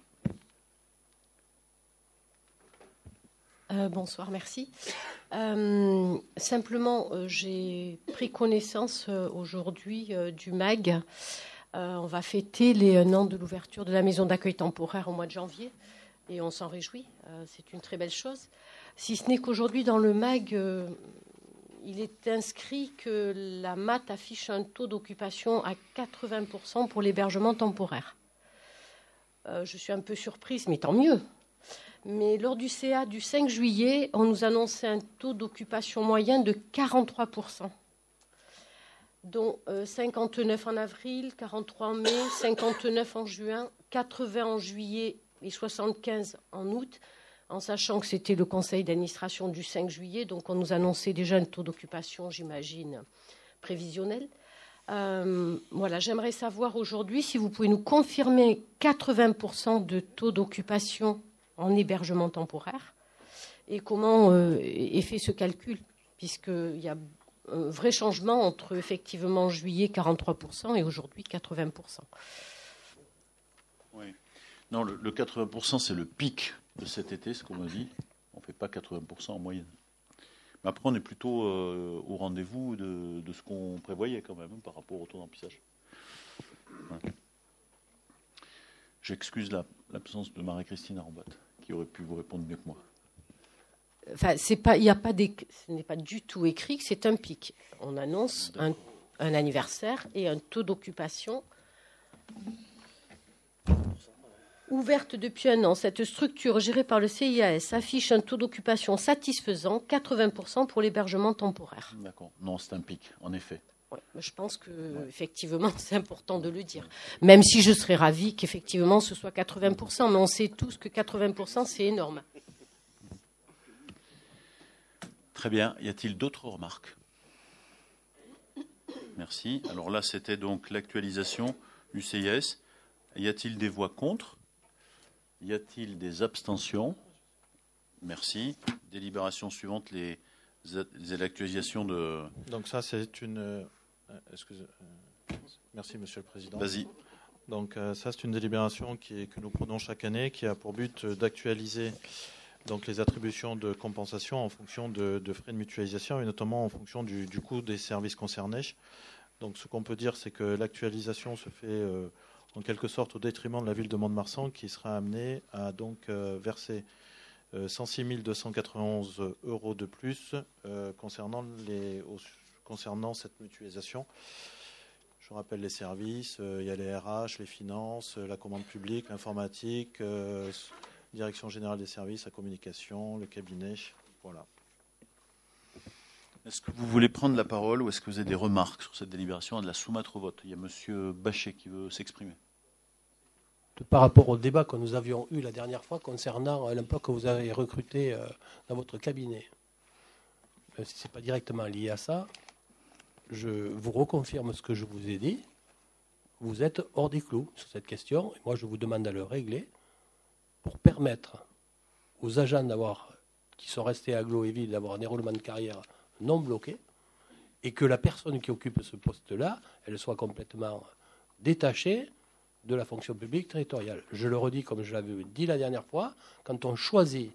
Bonsoir, merci. Simplement, j'ai pris connaissance aujourd'hui du MAG. On va fêter les 1 an de l'ouverture de la maison d'accueil temporaire au mois de janvier et on s'en réjouit. C'est une très belle chose. Si ce n'est qu'aujourd'hui, dans le MAG, il est inscrit que la MAT affiche un taux d'occupation à 80% pour l'hébergement temporaire. Je suis un peu surprise, mais tant mieux. Mais lors du CA du 5 juillet, on nous annonçait un taux d'occupation moyen de 43%, dont 59 en avril, 43 en mai, 59 en juin, 80 en juillet et 75 en août, en sachant que c'était le conseil d'administration du 5 juillet, donc on nous annonçait déjà un taux d'occupation, j'imagine, prévisionnel. Voilà, j'aimerais savoir aujourd'hui si vous pouvez nous confirmer 80% de taux d'occupation en hébergement temporaire et comment est fait ce calcul, puisqu'il y a un vrai changement entre effectivement juillet 43% et aujourd'hui 80%. Oui. Non, le 80% c'est le pic de cet été, ce qu'on me dit. On ne fait pas 80% en moyenne. Mais après, on est plutôt au rendez-vous de ce qu'on prévoyait quand même par rapport au taux d'emplissage. Ouais. J'excuse l'absence de Marie-Christine Arombat, qui aurait pu vous répondre mieux que moi. Enfin, ce n'est pas du tout écrit que c'est un pic. On annonce un anniversaire et un taux d'occupation. Ouverte depuis un an, cette structure gérée par le CIAS affiche un taux d'occupation satisfaisant, 80% pour l'hébergement temporaire. D'accord. Non, c'est un pic, en effet. Ouais, je pense qu'effectivement, c'est important de le dire. Même si je serais ravie qu'effectivement ce soit 80%, mais on sait tous que 80%, c'est énorme. Très bien. Y a-t-il d'autres remarques? Merci. Alors là, c'était donc l'actualisation du CIS. Y a-t-il des voix contre? Y a-t-il des abstentions? Merci. Délibération suivante, l'actualisation de... Donc ça, c'est une... Merci, Monsieur le Président. Vas-y. Donc ça, c'est une délibération que nous prenons chaque année, qui a pour but d'actualiser donc les attributions de compensation en fonction de frais de mutualisation et notamment en fonction du coût des services concernés. Donc ce qu'on peut dire, c'est que l'actualisation se fait en quelque sorte au détriment de la ville de Mont-de-Marsan, qui sera amenée à donc verser 106 291 € de plus concernant cette mutualisation. Je rappelle les services, il y a les RH, les finances, la commande publique, l'informatique, direction générale des services, la communication, le cabinet, voilà. Est-ce que vous voulez prendre la parole ou est-ce que vous avez des remarques sur cette délibération et de la soumettre au vote? Il y a M. Bachet qui veut s'exprimer. Par rapport au débat que nous avions eu la dernière fois concernant l'emploi que vous avez recruté dans votre cabinet, même si ce n'est pas directement lié à ça, je vous reconfirme ce que je vous ai dit. Vous êtes hors des clous sur cette question. Et moi, je vous demande à le régler pour permettre aux agents qui sont restés à Glo et Ville d'avoir un déroulement de carrière non bloqué et que la personne qui occupe ce poste-là, elle soit complètement détachée de la fonction publique territoriale. Je le redis comme je l'avais dit la dernière fois, quand on choisit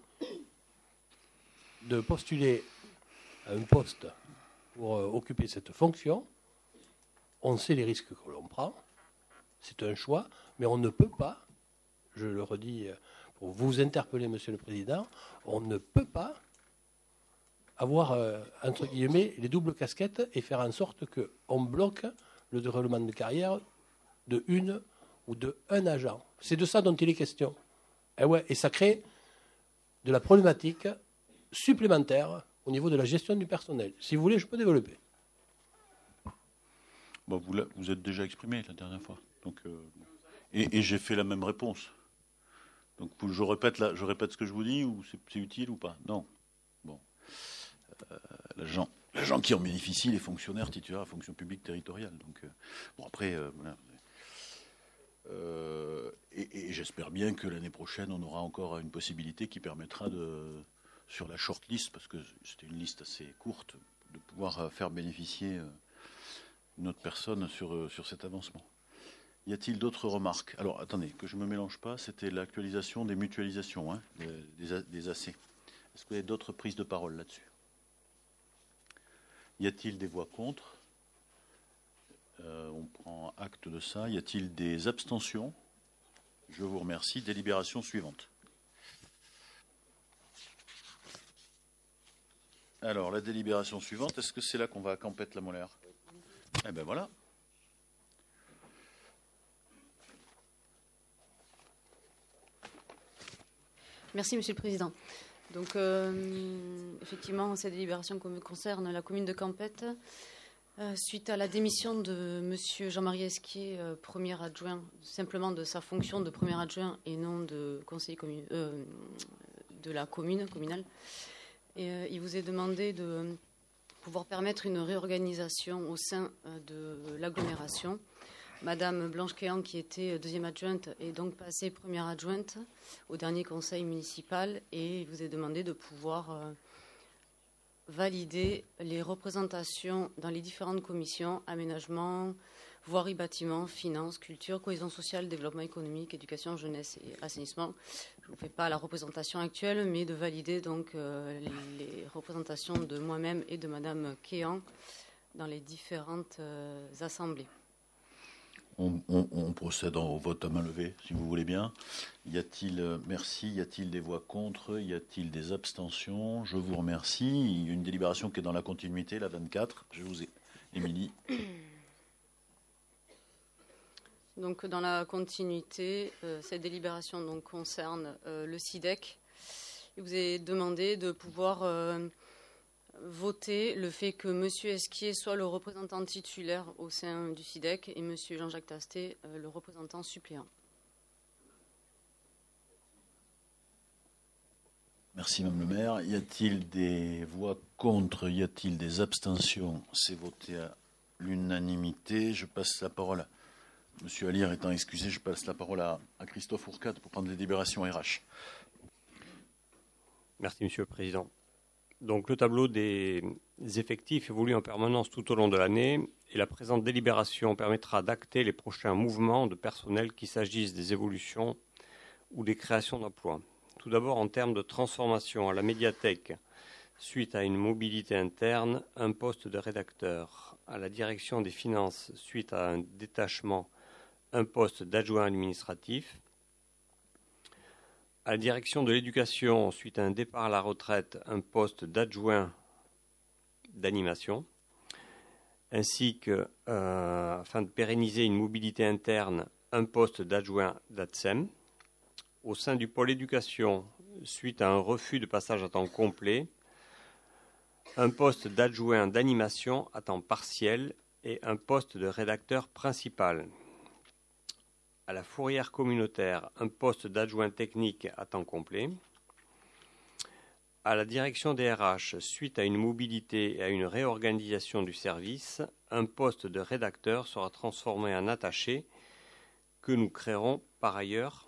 de postuler à un poste pour occuper cette fonction, on sait les risques que l'on prend, c'est un choix, mais on ne peut pas, je le redis pour vous interpeller, Monsieur le Président, on ne peut pas avoir, entre guillemets, les doubles casquettes et faire en sorte qu'on bloque le déroulement de carrière de une ou de un agent. C'est de ça dont il est question. Et ça crée de la problématique supplémentaire au niveau de la gestion du personnel. Si vous voulez, je peux développer. Bon, vous êtes déjà exprimé la dernière fois. Donc, et j'ai fait la même réponse. Donc je répète ce que je vous dis, ou c'est utile ou pas? Non. Bon. L'agent qui en bénéficie, les fonctionnaires titulaires à la fonction publique territoriale. Donc, bon, après, voilà. Et j'espère bien que l'année prochaine, on aura encore une possibilité qui permettra sur la shortlist, parce que c'était une liste assez courte, de pouvoir faire bénéficier une autre personne sur cet avancement. Y a-t-il d'autres remarques? Alors, attendez, que je ne me mélange pas, c'était l'actualisation des mutualisations, hein, des AC. Est-ce qu'il y a d'autres prises de parole là-dessus? Y a-t-il des voix contre? On prend acte de ça. Y a-t-il des abstentions? Je vous remercie. Délibération suivante. Alors, la délibération suivante, est-ce que c'est là qu'on va à Campette-la-Molaire? Eh bien voilà. Merci, Monsieur le Président. Donc, effectivement, cette délibération concerne la commune de Campette. Suite à la démission de Monsieur Jean-Marie Esquier, premier adjoint, simplement de sa fonction de premier adjoint et non de conseiller de la commune communale, et il vous est demandé de pouvoir permettre une réorganisation au sein de l'agglomération. Madame Blanche-Quéant, qui était deuxième adjointe, est donc passée première adjointe au dernier conseil municipal, et il vous est demandé de pouvoir valider les représentations dans les différentes commissions, aménagement, voirie, bâtiment, finances, culture, cohésion sociale, développement économique, éducation, jeunesse et assainissement. Je ne vous fais pas la représentation actuelle, mais de valider donc les représentations de moi-même et de Madame Quéant dans les différentes assemblées. On procède au vote à main levée, si vous voulez bien. Merci. Y a-t-il des voix contre? Y a-t-il des abstentions? Je vous remercie. Il y a une délibération qui est dans la continuité, la 24. Je vous ai, Émilie. Donc, dans la continuité, cette délibération donc, concerne le SIDEC. Il vous est demandé de pouvoir voter le fait que M. Esquier soit le représentant titulaire au sein du SIDEC et M. Jean-Jacques Tastet le représentant suppléant. Merci, Mme le maire. Y a-t-il des voix contre? Y a-t-il des abstentions? C'est voté à l'unanimité. Je passe la parole à M. Allier étant excusé. Je passe la parole à Christophe Fourcade pour prendre les délibérations RH. Merci, Monsieur le Président. Donc, le tableau des effectifs évolue en permanence tout au long de l'année et la présente délibération permettra d'acter les prochains mouvements de personnel, qu'il s'agisse des évolutions ou des créations d'emplois. Tout d'abord, en termes de transformation à la médiathèque, suite à une mobilité interne, un poste de rédacteur. À la direction des finances, suite à un détachement, un poste d'adjoint administratif. À la direction de l'éducation, suite à un départ à la retraite, un poste d'adjoint d'animation, ainsi que, afin de pérenniser une mobilité interne, un poste d'adjoint d'ATSEM. Au sein du pôle éducation, suite à un refus de passage à temps complet, un poste d'adjoint d'animation à temps partiel et un poste de rédacteur principal. À la fourrière communautaire, un poste d'adjoint technique à temps complet. À la direction des RH, suite à une mobilité et à une réorganisation du service, un poste de rédacteur sera transformé en attaché que nous créerons par ailleurs.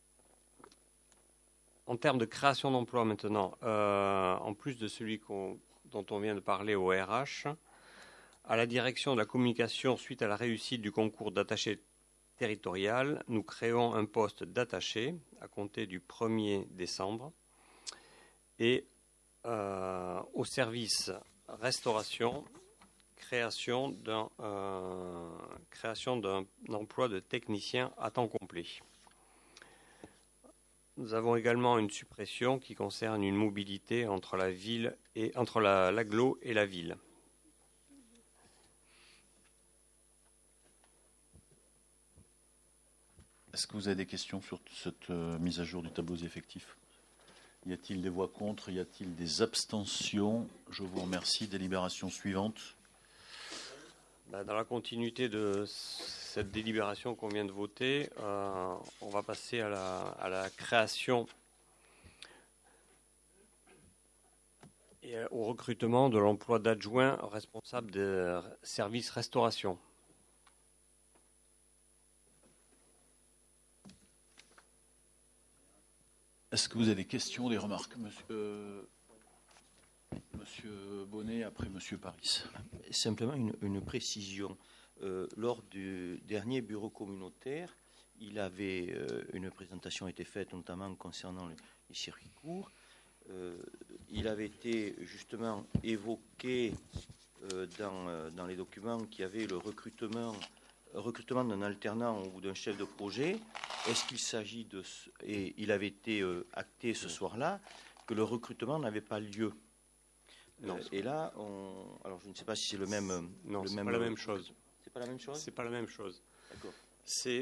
En termes de création d'emplois maintenant, en plus de celui dont on vient de parler au RH, à la direction de la communication, suite à la réussite du concours d'attaché territorial, nous créons un poste d'attaché à compter du 1er décembre. Et au service restauration, création d'un emploi de technicien à temps complet. Nous avons également une suppression qui concerne une mobilité entre la ville et entre l'agglo et la ville. Est-ce que vous avez des questions sur cette mise à jour du tableau des effectifs? Y a-t-il des voix contre? Y a-t-il des abstentions? Je vous remercie. Délibération suivante. Dans la continuité de cette délibération qu'on vient de voter, on va passer à la création et au recrutement de l'emploi d'adjoint responsable des services restauration. Est-ce que vous avez des questions, des remarques, Monsieur Bonnet, après Monsieur Paris? Simplement une précision. Lors du dernier bureau communautaire, une présentation a été faite, notamment concernant les circuits courts. Il avait été justement évoqué dans les documents qu'il y avait le recrutement d'un alternant ou d'un chef de projet. Est-ce qu'il s'agit de... Et il avait été acté ce soir-là que le recrutement n'avait pas lieu. Non, et là, alors je ne sais pas si c'est le même... Non, c'est pas la même chose. C'est pas la même chose? C'est pas la même chose. D'accord. C'est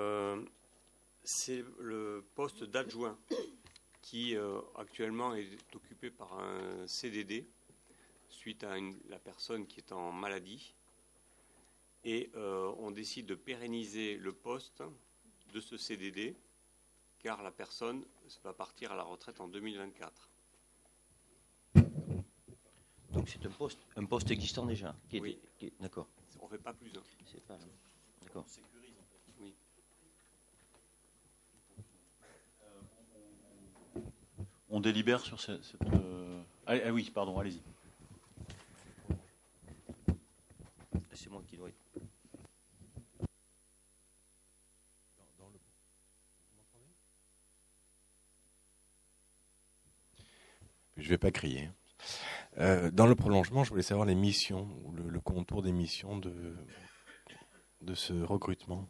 le poste d'adjoint qui actuellement est occupé par un CDD suite à la personne qui est en maladie. Et on décide de pérenniser le poste de ce CDD car la personne va partir à la retraite en 2024. Donc c'est un poste existant déjà. Oui. D'accord. On ne fait pas plus. C'est pas. D'accord. Oui. On délibère sur cette. Ah oui, pardon, allez-y. C'est moi qui dois être. Je ne vais pas crier. Dans le prolongement, je voulais savoir les missions, ou le contour des missions de ce recrutement.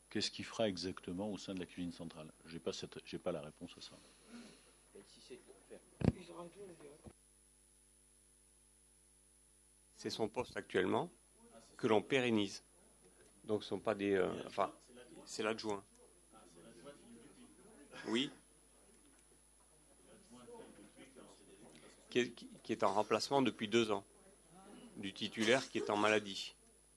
qu'est-ce qu'il fera exactement au sein de la cuisine centrale? J'ai pas la réponse à ça. C'est son poste actuellement que l'on pérennise. Donc, ce ne sont pas des. Enfin, c'est l'adjoint. Oui. Qui est en remplacement depuis 2 ans du titulaire qui est en maladie.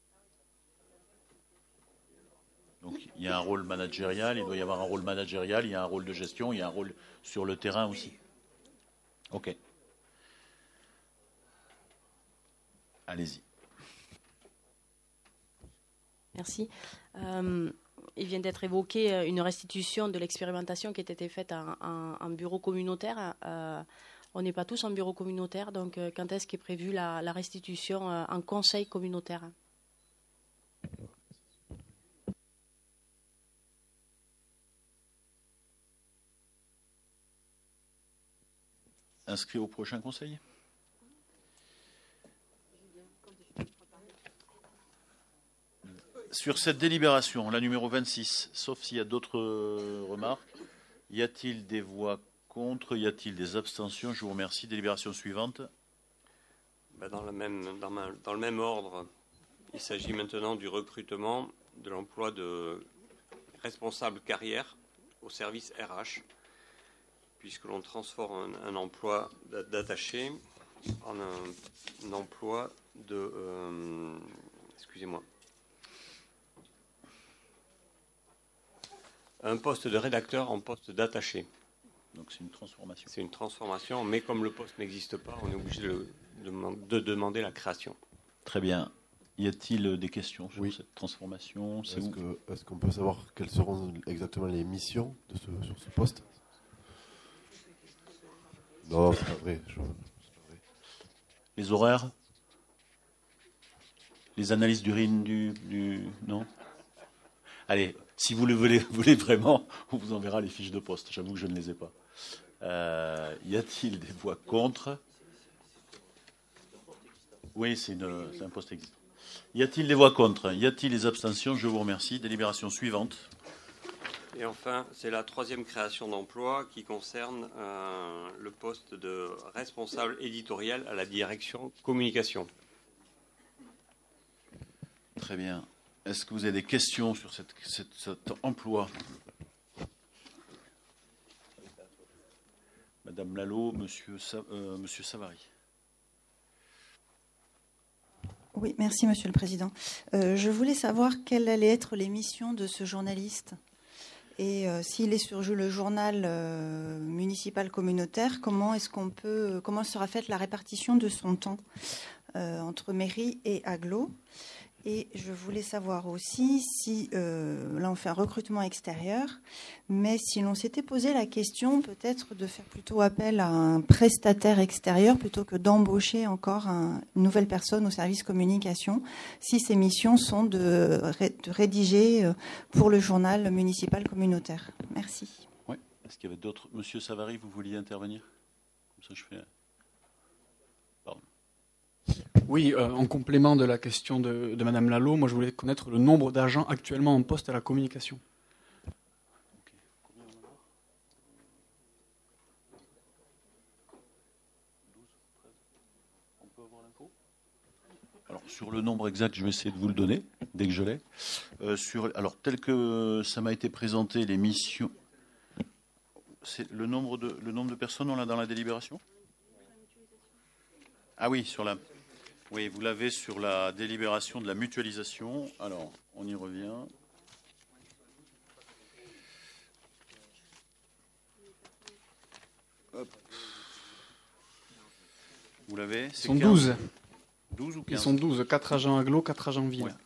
Donc il y a un rôle managérial, il doit y avoir un rôle managérial, il y a un rôle de gestion, il y a un rôle sur le terrain aussi. Ok. Allez-y. Merci. Il vient d'être évoqué une restitution de l'expérimentation qui a été faite en bureau communautaire. On n'est pas tous en bureau communautaire, donc quand est-ce qu'est prévue la restitution en conseil communautaire? Inscrit au prochain conseil. Sur cette délibération, la numéro 26, sauf s'il y a d'autres remarques, y a-t-il des voix contre? Y a-t-il des abstentions? Je vous remercie. Délibération suivante. Dans le même ordre, il s'agit maintenant du recrutement de l'emploi de responsable carrière au service RH, puisque l'on transforme un emploi d'attaché en un emploi de... excusez-moi. Un poste de rédacteur en poste d'attaché. Donc c'est une transformation. C'est une transformation, mais comme le poste n'existe pas, on est obligé de demander la création. Très bien. Y a-t-il des questions sur cette transformation? Est-ce qu'on peut savoir quelles seront exactement les missions sur ce poste? Non, c'est pas vrai. Les horaires? Les analyses d'urine non? Allez, si vous le voulez vraiment, on vous enverra les fiches de poste. J'avoue que je ne les ai pas. Y a-t-il des voix contre? Oui, c'est un poste existant. Y a-t-il des voix contre? Y a-t-il des abstentions? Je vous remercie. Délibération suivante. Et enfin, c'est la 3e création d'emploi qui concerne le poste de responsable éditorial à la direction communication. Très bien. Est-ce que vous avez des questions sur cet emploi? Madame Lalo, Monsieur Savary. Oui, merci Monsieur le Président. Je voulais savoir quelles allaient être les missions de ce journaliste. Et s'il est sur le journal municipal communautaire, comment sera faite la répartition de son temps entre mairie et agglo? Et je voulais savoir aussi si, là on fait un recrutement extérieur, mais si l'on s'était posé la question peut-être de faire plutôt appel à un prestataire extérieur plutôt que d'embaucher encore une nouvelle personne au service communication, si ces missions sont de rédiger pour le journal municipal communautaire. Merci. Oui. Est-ce qu'il y avait d'autres? Monsieur Savary, vous vouliez intervenir? Comme ça je fais... Oui, en complément de la question de Madame Lalo, moi je voulais connaître le nombre d'agents actuellement en poste à la communication. Alors, sur le nombre exact, je vais essayer de vous le donner, dès que je l'ai. Alors, tel que ça m'a été présenté, les missions... C'est le nombre de personnes, on l'a dans la délibération? Ah oui, oui, vous l'avez sur la délibération de la mutualisation. Alors, on y revient. Hop. Vous l'avez? Ils sont 12. 12 ou 15? Ils sont 12, 4 agents agglo, 4 agents ville. Ouais.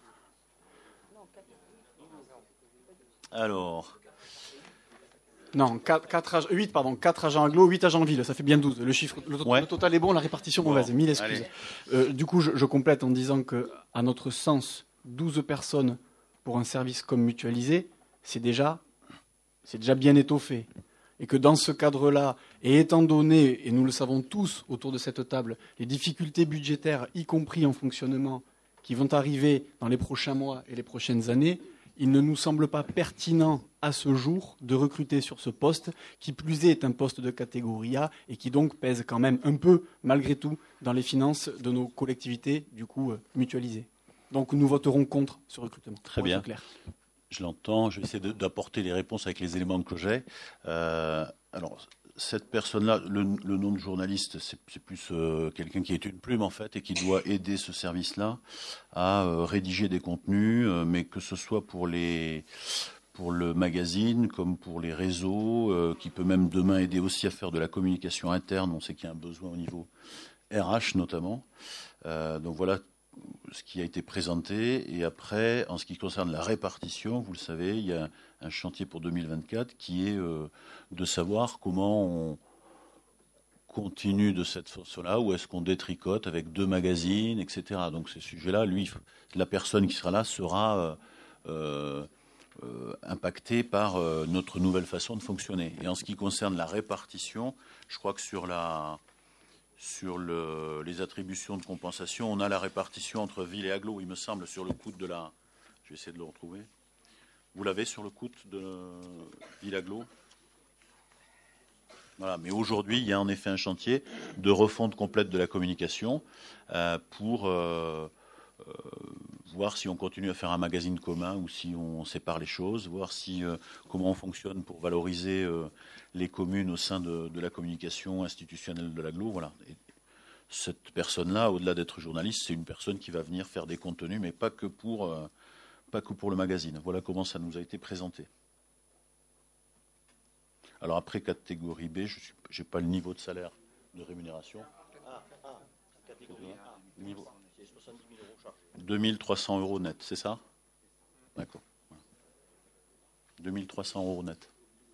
Alors... Non, 4 agents agglo, 8 agents ville, ça fait bien 12. Le total est bon, la répartition mauvaise, 1000 excuses. Du coup, je complète en disant que, à notre sens, 12 personnes pour un service comme mutualisé, c'est déjà bien étoffé. Et que dans ce cadre-là, et étant donné, et nous le savons tous autour de cette table, les difficultés budgétaires, y compris en fonctionnement, qui vont arriver dans les prochains mois et les prochaines années, il ne nous semble pas pertinent à ce jour de recruter sur ce poste, qui plus est un poste de catégorie A et qui donc pèse quand même un peu, malgré tout, dans les finances de nos collectivités, du coup mutualisées. Donc nous voterons contre ce recrutement. Très bien. Clair. Je l'entends, je vais essayer d'apporter les réponses avec les éléments que j'ai. Alors, cette personne-là, le nom de journaliste, c'est plus quelqu'un qui est une plume en fait et qui doit aider ce service-là à rédiger des contenus, mais que ce soit pour le magazine comme pour les réseaux, qui peut même demain aider aussi à faire de la communication interne. On sait qu'il y a un besoin au niveau RH notamment. Donc voilà ce qui a été présenté. Et après, en ce qui concerne la répartition, vous le savez, il y a un chantier pour 2024 qui est de savoir comment on continue de cette façon-là, ou est-ce qu'on détricote avec 2 magazines, etc. Donc ces sujets-là, lui, la personne qui sera là sera impactée par notre nouvelle façon de fonctionner. Et en ce qui concerne la répartition, je crois que sur les attributions de compensation, on a la répartition entre ville et agglo, il me semble, sur le coût de la... Je vais essayer de le retrouver. Vous l'avez sur le coût de ville-agglo ? Voilà, mais aujourd'hui, il y a en effet un chantier de refonte complète de la communication pour voir si on continue à faire un magazine commun ou si on sépare les choses, voir comment on fonctionne pour valoriser les communes au sein de la communication institutionnelle de l'agglo. Voilà. Et cette personne-là, au-delà d'être journaliste, c'est une personne qui va venir faire des contenus, mais pas que pour le magazine. Voilà comment ça nous a été présenté. Alors après, catégorie B, je n'ai pas le niveau de salaire de rémunération. Catégorie A. Niveau. C'est 70 000 euros chargés. 2300 euros net, c'est ça ? D'accord. 2300 euros net.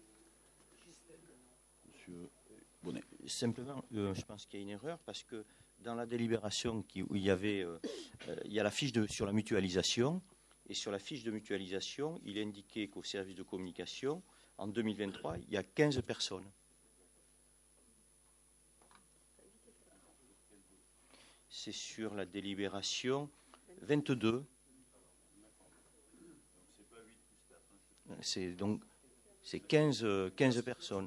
Monsieur Bonnet. Simplement, je pense qu'il y a une erreur parce que dans la délibération où il y avait, il y a la fiche sur la mutualisation, et sur la fiche de mutualisation, il est indiqué qu'au service de communication, en 2023, il y a 15 personnes. C'est sur la délibération 22. C'est 15 personnes.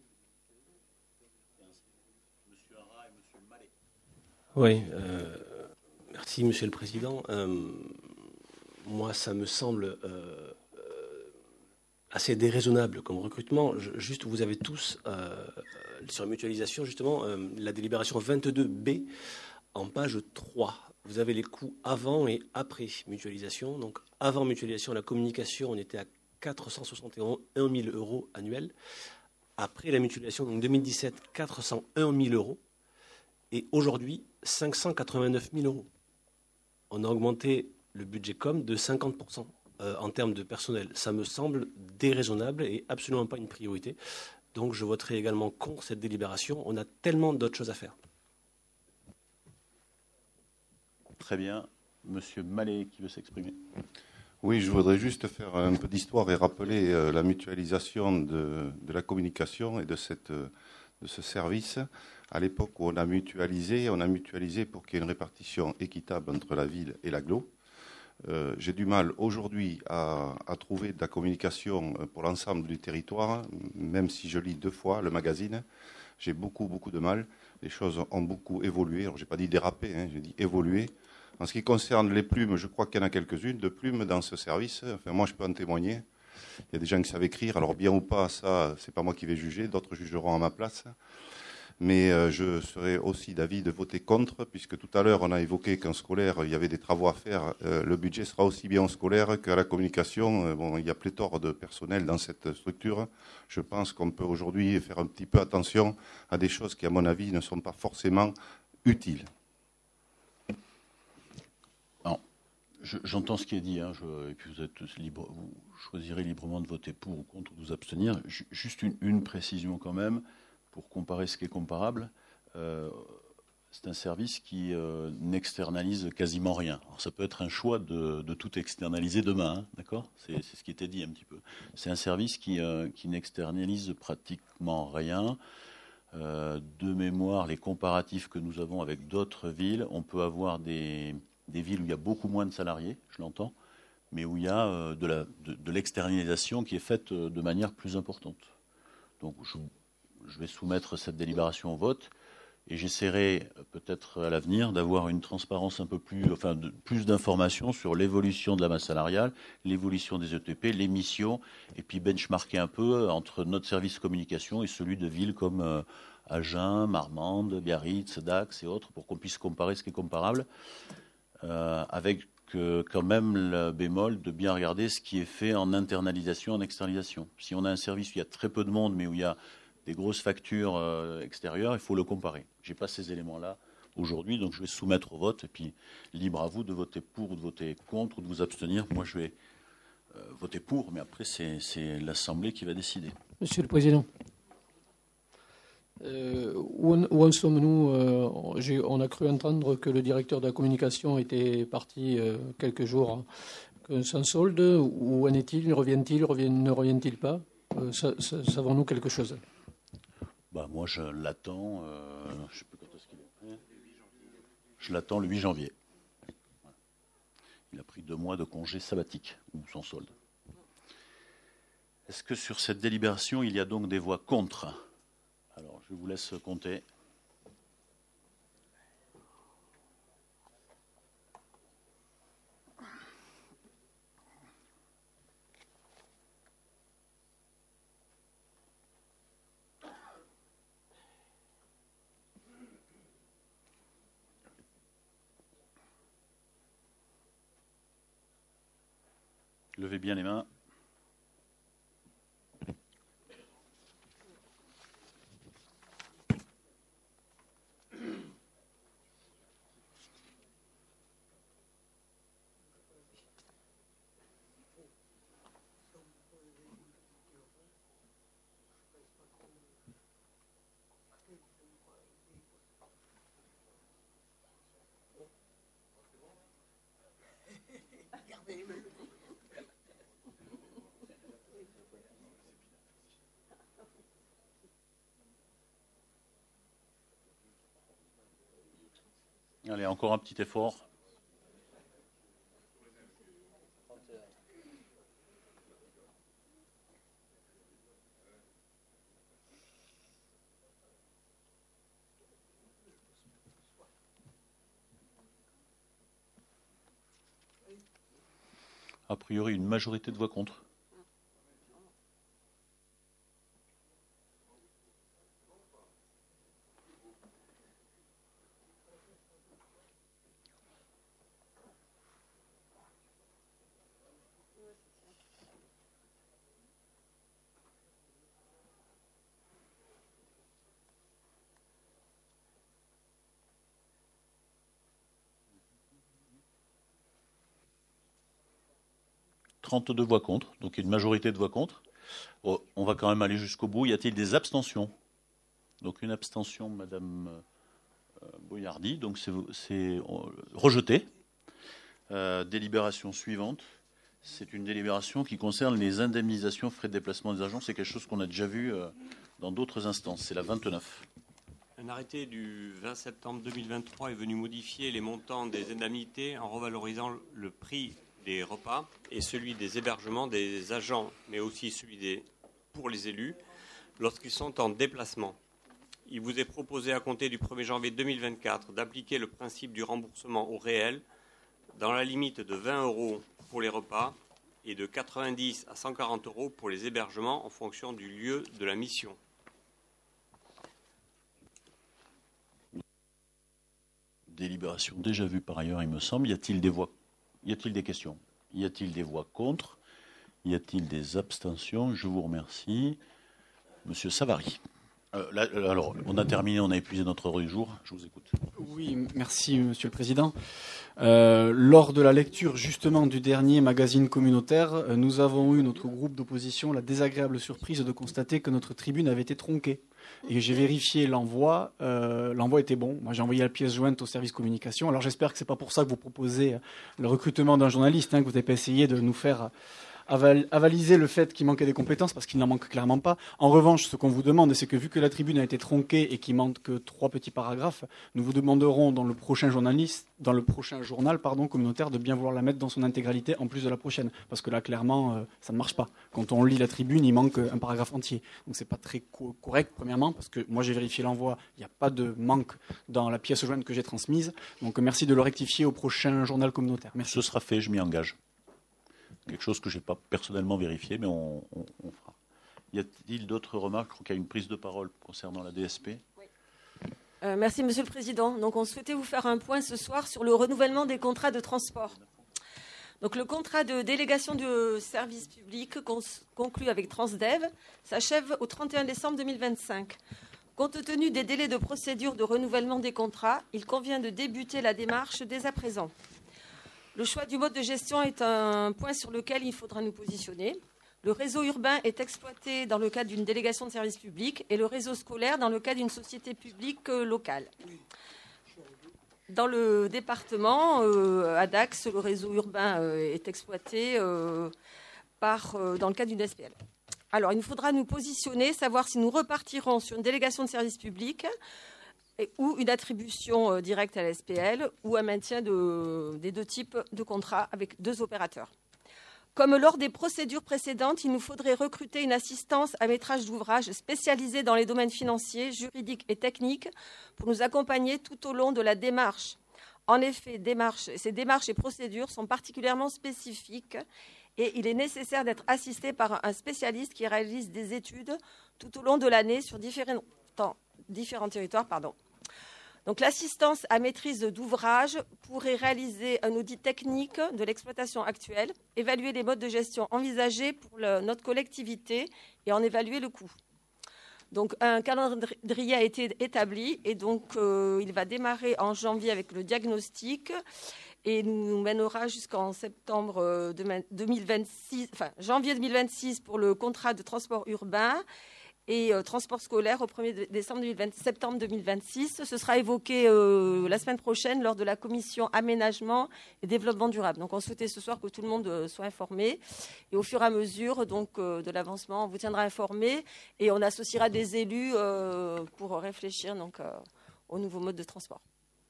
Oui, merci Monsieur le Président. Moi, ça me semble assez déraisonnable comme recrutement. Juste, vous avez tous, sur la mutualisation, justement, la délibération 22B en page 3. Vous avez les coûts avant et après mutualisation. Donc, avant mutualisation, la communication, on était à 461 000 euros annuels. Après la mutualisation, donc 2017, 401 000 euros. Et aujourd'hui, 589 000 euros. On a augmenté le budget com de 50% en termes de personnel. Ça me semble déraisonnable et absolument pas une priorité. Donc je voterai également contre cette délibération. On a tellement d'autres choses à faire. Très bien. Monsieur Mallet qui veut s'exprimer. Oui, je voudrais juste faire un peu d'histoire et rappeler la mutualisation de la communication et de ce service. À l'époque où on a mutualisé pour qu'il y ait une répartition équitable entre la ville et l'agglo. J'ai du mal aujourd'hui à trouver de la communication pour l'ensemble du territoire, même si je lis 2 fois le magazine. J'ai beaucoup de mal. Les choses ont beaucoup évolué. Alors, je n'ai pas dit déraper, j'ai dit évoluer. En ce qui concerne les plumes, je crois qu'il y en a quelques-unes de plumes dans ce service. Enfin, moi, je peux en témoigner. Il y a des gens qui savent écrire. Alors, bien ou pas, ça, c'est pas moi qui vais juger. D'autres jugeront à ma place. Mais je serais aussi d'avis de voter contre, puisque tout à l'heure, on a évoqué qu'en scolaire, il y avait des travaux à faire. Le budget sera aussi bien en scolaire qu'à la communication. Bon, il y a pléthore de personnel dans cette structure. Je pense qu'on peut aujourd'hui faire un petit peu attention à des choses qui, à mon avis, ne sont pas forcément utiles. J'entends ce qui est dit, et puis vous êtes libre, vous choisirez librement de voter pour ou contre ou de vous abstenir. Juste une précision quand même, pour comparer ce qui est comparable. C'est un service qui n'externalise quasiment rien. Alors, ça peut être un choix de tout externaliser demain, d'accord ? C'est ce qui était dit un petit peu. C'est un service qui n'externalise pratiquement rien. De mémoire, les comparatifs que nous avons avec d'autres villes, on peut avoir des villes où il y a beaucoup moins de salariés, je l'entends, mais où il y a de l'externalisation qui est faite de manière plus importante. Donc je vais soumettre cette délibération au vote et j'essaierai peut-être à l'avenir d'avoir une transparence un peu plus, plus d'informations sur l'évolution de la masse salariale, l'évolution des ETP, les missions, et puis benchmarker un peu entre notre service communication et celui de villes comme Agen, Marmande, Biarritz, Dax et autres, pour qu'on puisse comparer ce qui est comparable, avec quand même le bémol de bien regarder ce qui est fait en internalisation, en externalisation. Si on a un service où il y a très peu de monde, mais où il y a des grosses factures extérieures, il faut le comparer. Je n'ai pas ces éléments-là aujourd'hui, donc je vais soumettre au vote, et puis libre à vous de voter pour ou de voter contre ou de vous abstenir. Moi, je vais voter pour, mais après, c'est l'Assemblée qui va décider. Monsieur le Président, où en sommes-nous On a cru entendre que le directeur de la communication était parti quelques jours sans solde. Où en est-il? Ne revient-il pas Savons-nous quelque chose? Moi, je l'attends. Je sais plus quand est-ce qu'il est prêt. Je l'attends le 8 janvier. Il a pris 2 mois de congé sabbatique ou sans solde. Est-ce que sur cette délibération, il y a donc des voix contre? Alors, je vous laisse compter. Levez bien les mains. Allez, encore un petit effort. A priori, une majorité de voix contre. « 32 voix contre, donc une majorité de voix contre. Oh, on va quand même aller jusqu'au bout. Y a-t-il des abstentions? Donc une abstention, Madame Boyardi, donc c'est rejeté. Délibération suivante, c'est une délibération qui concerne les indemnisations frais de déplacement des agents. C'est quelque chose qu'on a déjà vu dans d'autres instances. C'est la 29. Un arrêté du 20 septembre 2023 est venu modifier les montants des indemnités en revalorisant le prix des repas et celui des hébergements des agents, mais aussi celui pour les élus, lorsqu'ils sont en déplacement. Il vous est proposé à compter du 1er janvier 2024 d'appliquer le principe du remboursement au réel dans la limite de 20 € pour les repas et de 90 à 140 € pour les hébergements en fonction du lieu de la mission. Délibération déjà vue par ailleurs, il me semble. Y a-t-il des questions? Y a-t-il des voix contre? Y a-t-il des abstentions? Je vous remercie. Monsieur Savary. Alors, on a terminé, on a épuisé notre ordre du jour. Je vous écoute. Oui, merci, Monsieur le Président. Lors de la lecture justement du dernier magazine communautaire, nous avons eu, notre groupe d'opposition, la désagréable surprise de constater que notre tribune avait été tronquée. Et j'ai vérifié l'envoi. L'envoi était bon. Moi, j'ai envoyé la pièce jointe au service communication. Alors, j'espère que c'est pas pour ça que vous proposez le recrutement d'un journaliste, que vous n'avez pas essayé de nous faire avaliser le fait qu'il manquait des compétences parce qu'il n'en manque clairement pas. En revanche, ce qu'on vous demande, c'est que vu que la tribune a été tronquée et qu'il manque que 3 petits paragraphes, nous vous demanderons dans le prochain journal communautaire de bien vouloir la mettre dans son intégralité en plus de la prochaine. Parce que là, clairement, ça ne marche pas. Quand on lit la tribune, il manque un paragraphe entier. Donc c'est pas très correct, premièrement, parce que moi j'ai vérifié l'envoi, il n'y a pas de manque dans la pièce jointe que j'ai transmise. Donc merci de le rectifier au prochain journal communautaire. Merci. Ce sera fait, je m'y engage. Quelque chose que je n'ai pas personnellement vérifié, mais on fera. Y a-t-il d'autres remarques? Je crois qu'il y a une prise de parole concernant la DSP. Oui. Merci, Monsieur le Président. Donc, on souhaitait vous faire un point ce soir sur le renouvellement des contrats de transport. Donc, le contrat de délégation de service public conclu avec Transdev s'achève au 31 décembre 2025. Compte tenu des délais de procédure de renouvellement des contrats, il convient de débuter la démarche dès à présent. Le choix du mode de gestion est un point sur lequel il faudra nous positionner. Le réseau urbain est exploité dans le cadre d'une délégation de service public et le réseau scolaire dans le cadre d'une société publique locale. Dans le département, à Dax, le réseau urbain est exploité dans le cadre d'une SPL. Alors, il nous faudra nous positionner, savoir si nous repartirons sur une délégation de service public ou une attribution directe à la SPL, ou un maintien des 2 types de contrats avec 2 opérateurs. Comme lors des procédures précédentes, il nous faudrait recruter une assistance à maîtrise d'ouvrage spécialisée dans les domaines financiers, juridiques et techniques pour nous accompagner tout au long de la démarche. En effet, ces démarches et procédures sont particulièrement spécifiques et il est nécessaire d'être assisté par un spécialiste qui réalise des études tout au long de l'année sur différents territoires. Donc, l'assistance à maîtrise d'ouvrage pourrait réaliser un audit technique de l'exploitation actuelle, évaluer les modes de gestion envisagés pour notre collectivité et en évaluer le coût. Donc, un calendrier a été établi et donc il va démarrer en janvier avec le diagnostic et nous mènera jusqu'en janvier 2026 pour le contrat de transport urbain et transport scolaire au 1er septembre 2026. Ce sera évoqué la semaine prochaine lors de la commission aménagement et développement durable. Donc, on souhaitait ce soir que tout le monde soit informé. Et au fur et à mesure de l'avancement, on vous tiendra informé et on associera des élus pour réfléchir au nouveau mode de transport.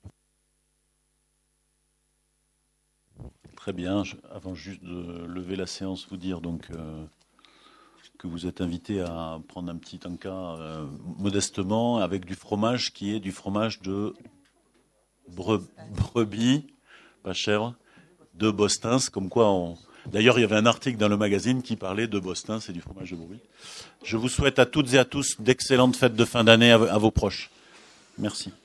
Très bien. Avant juste de lever la séance, vous dire donc que vous êtes invité à prendre un petit encas modestement avec du fromage qui est du fromage de brebis, pas chèvre, de Bostins, comme quoi D'ailleurs, il y avait un article dans le magazine qui parlait de Bostins et du fromage de brebis. Je vous souhaite à toutes et à tous d'excellentes fêtes de fin d'année à vos proches. Merci.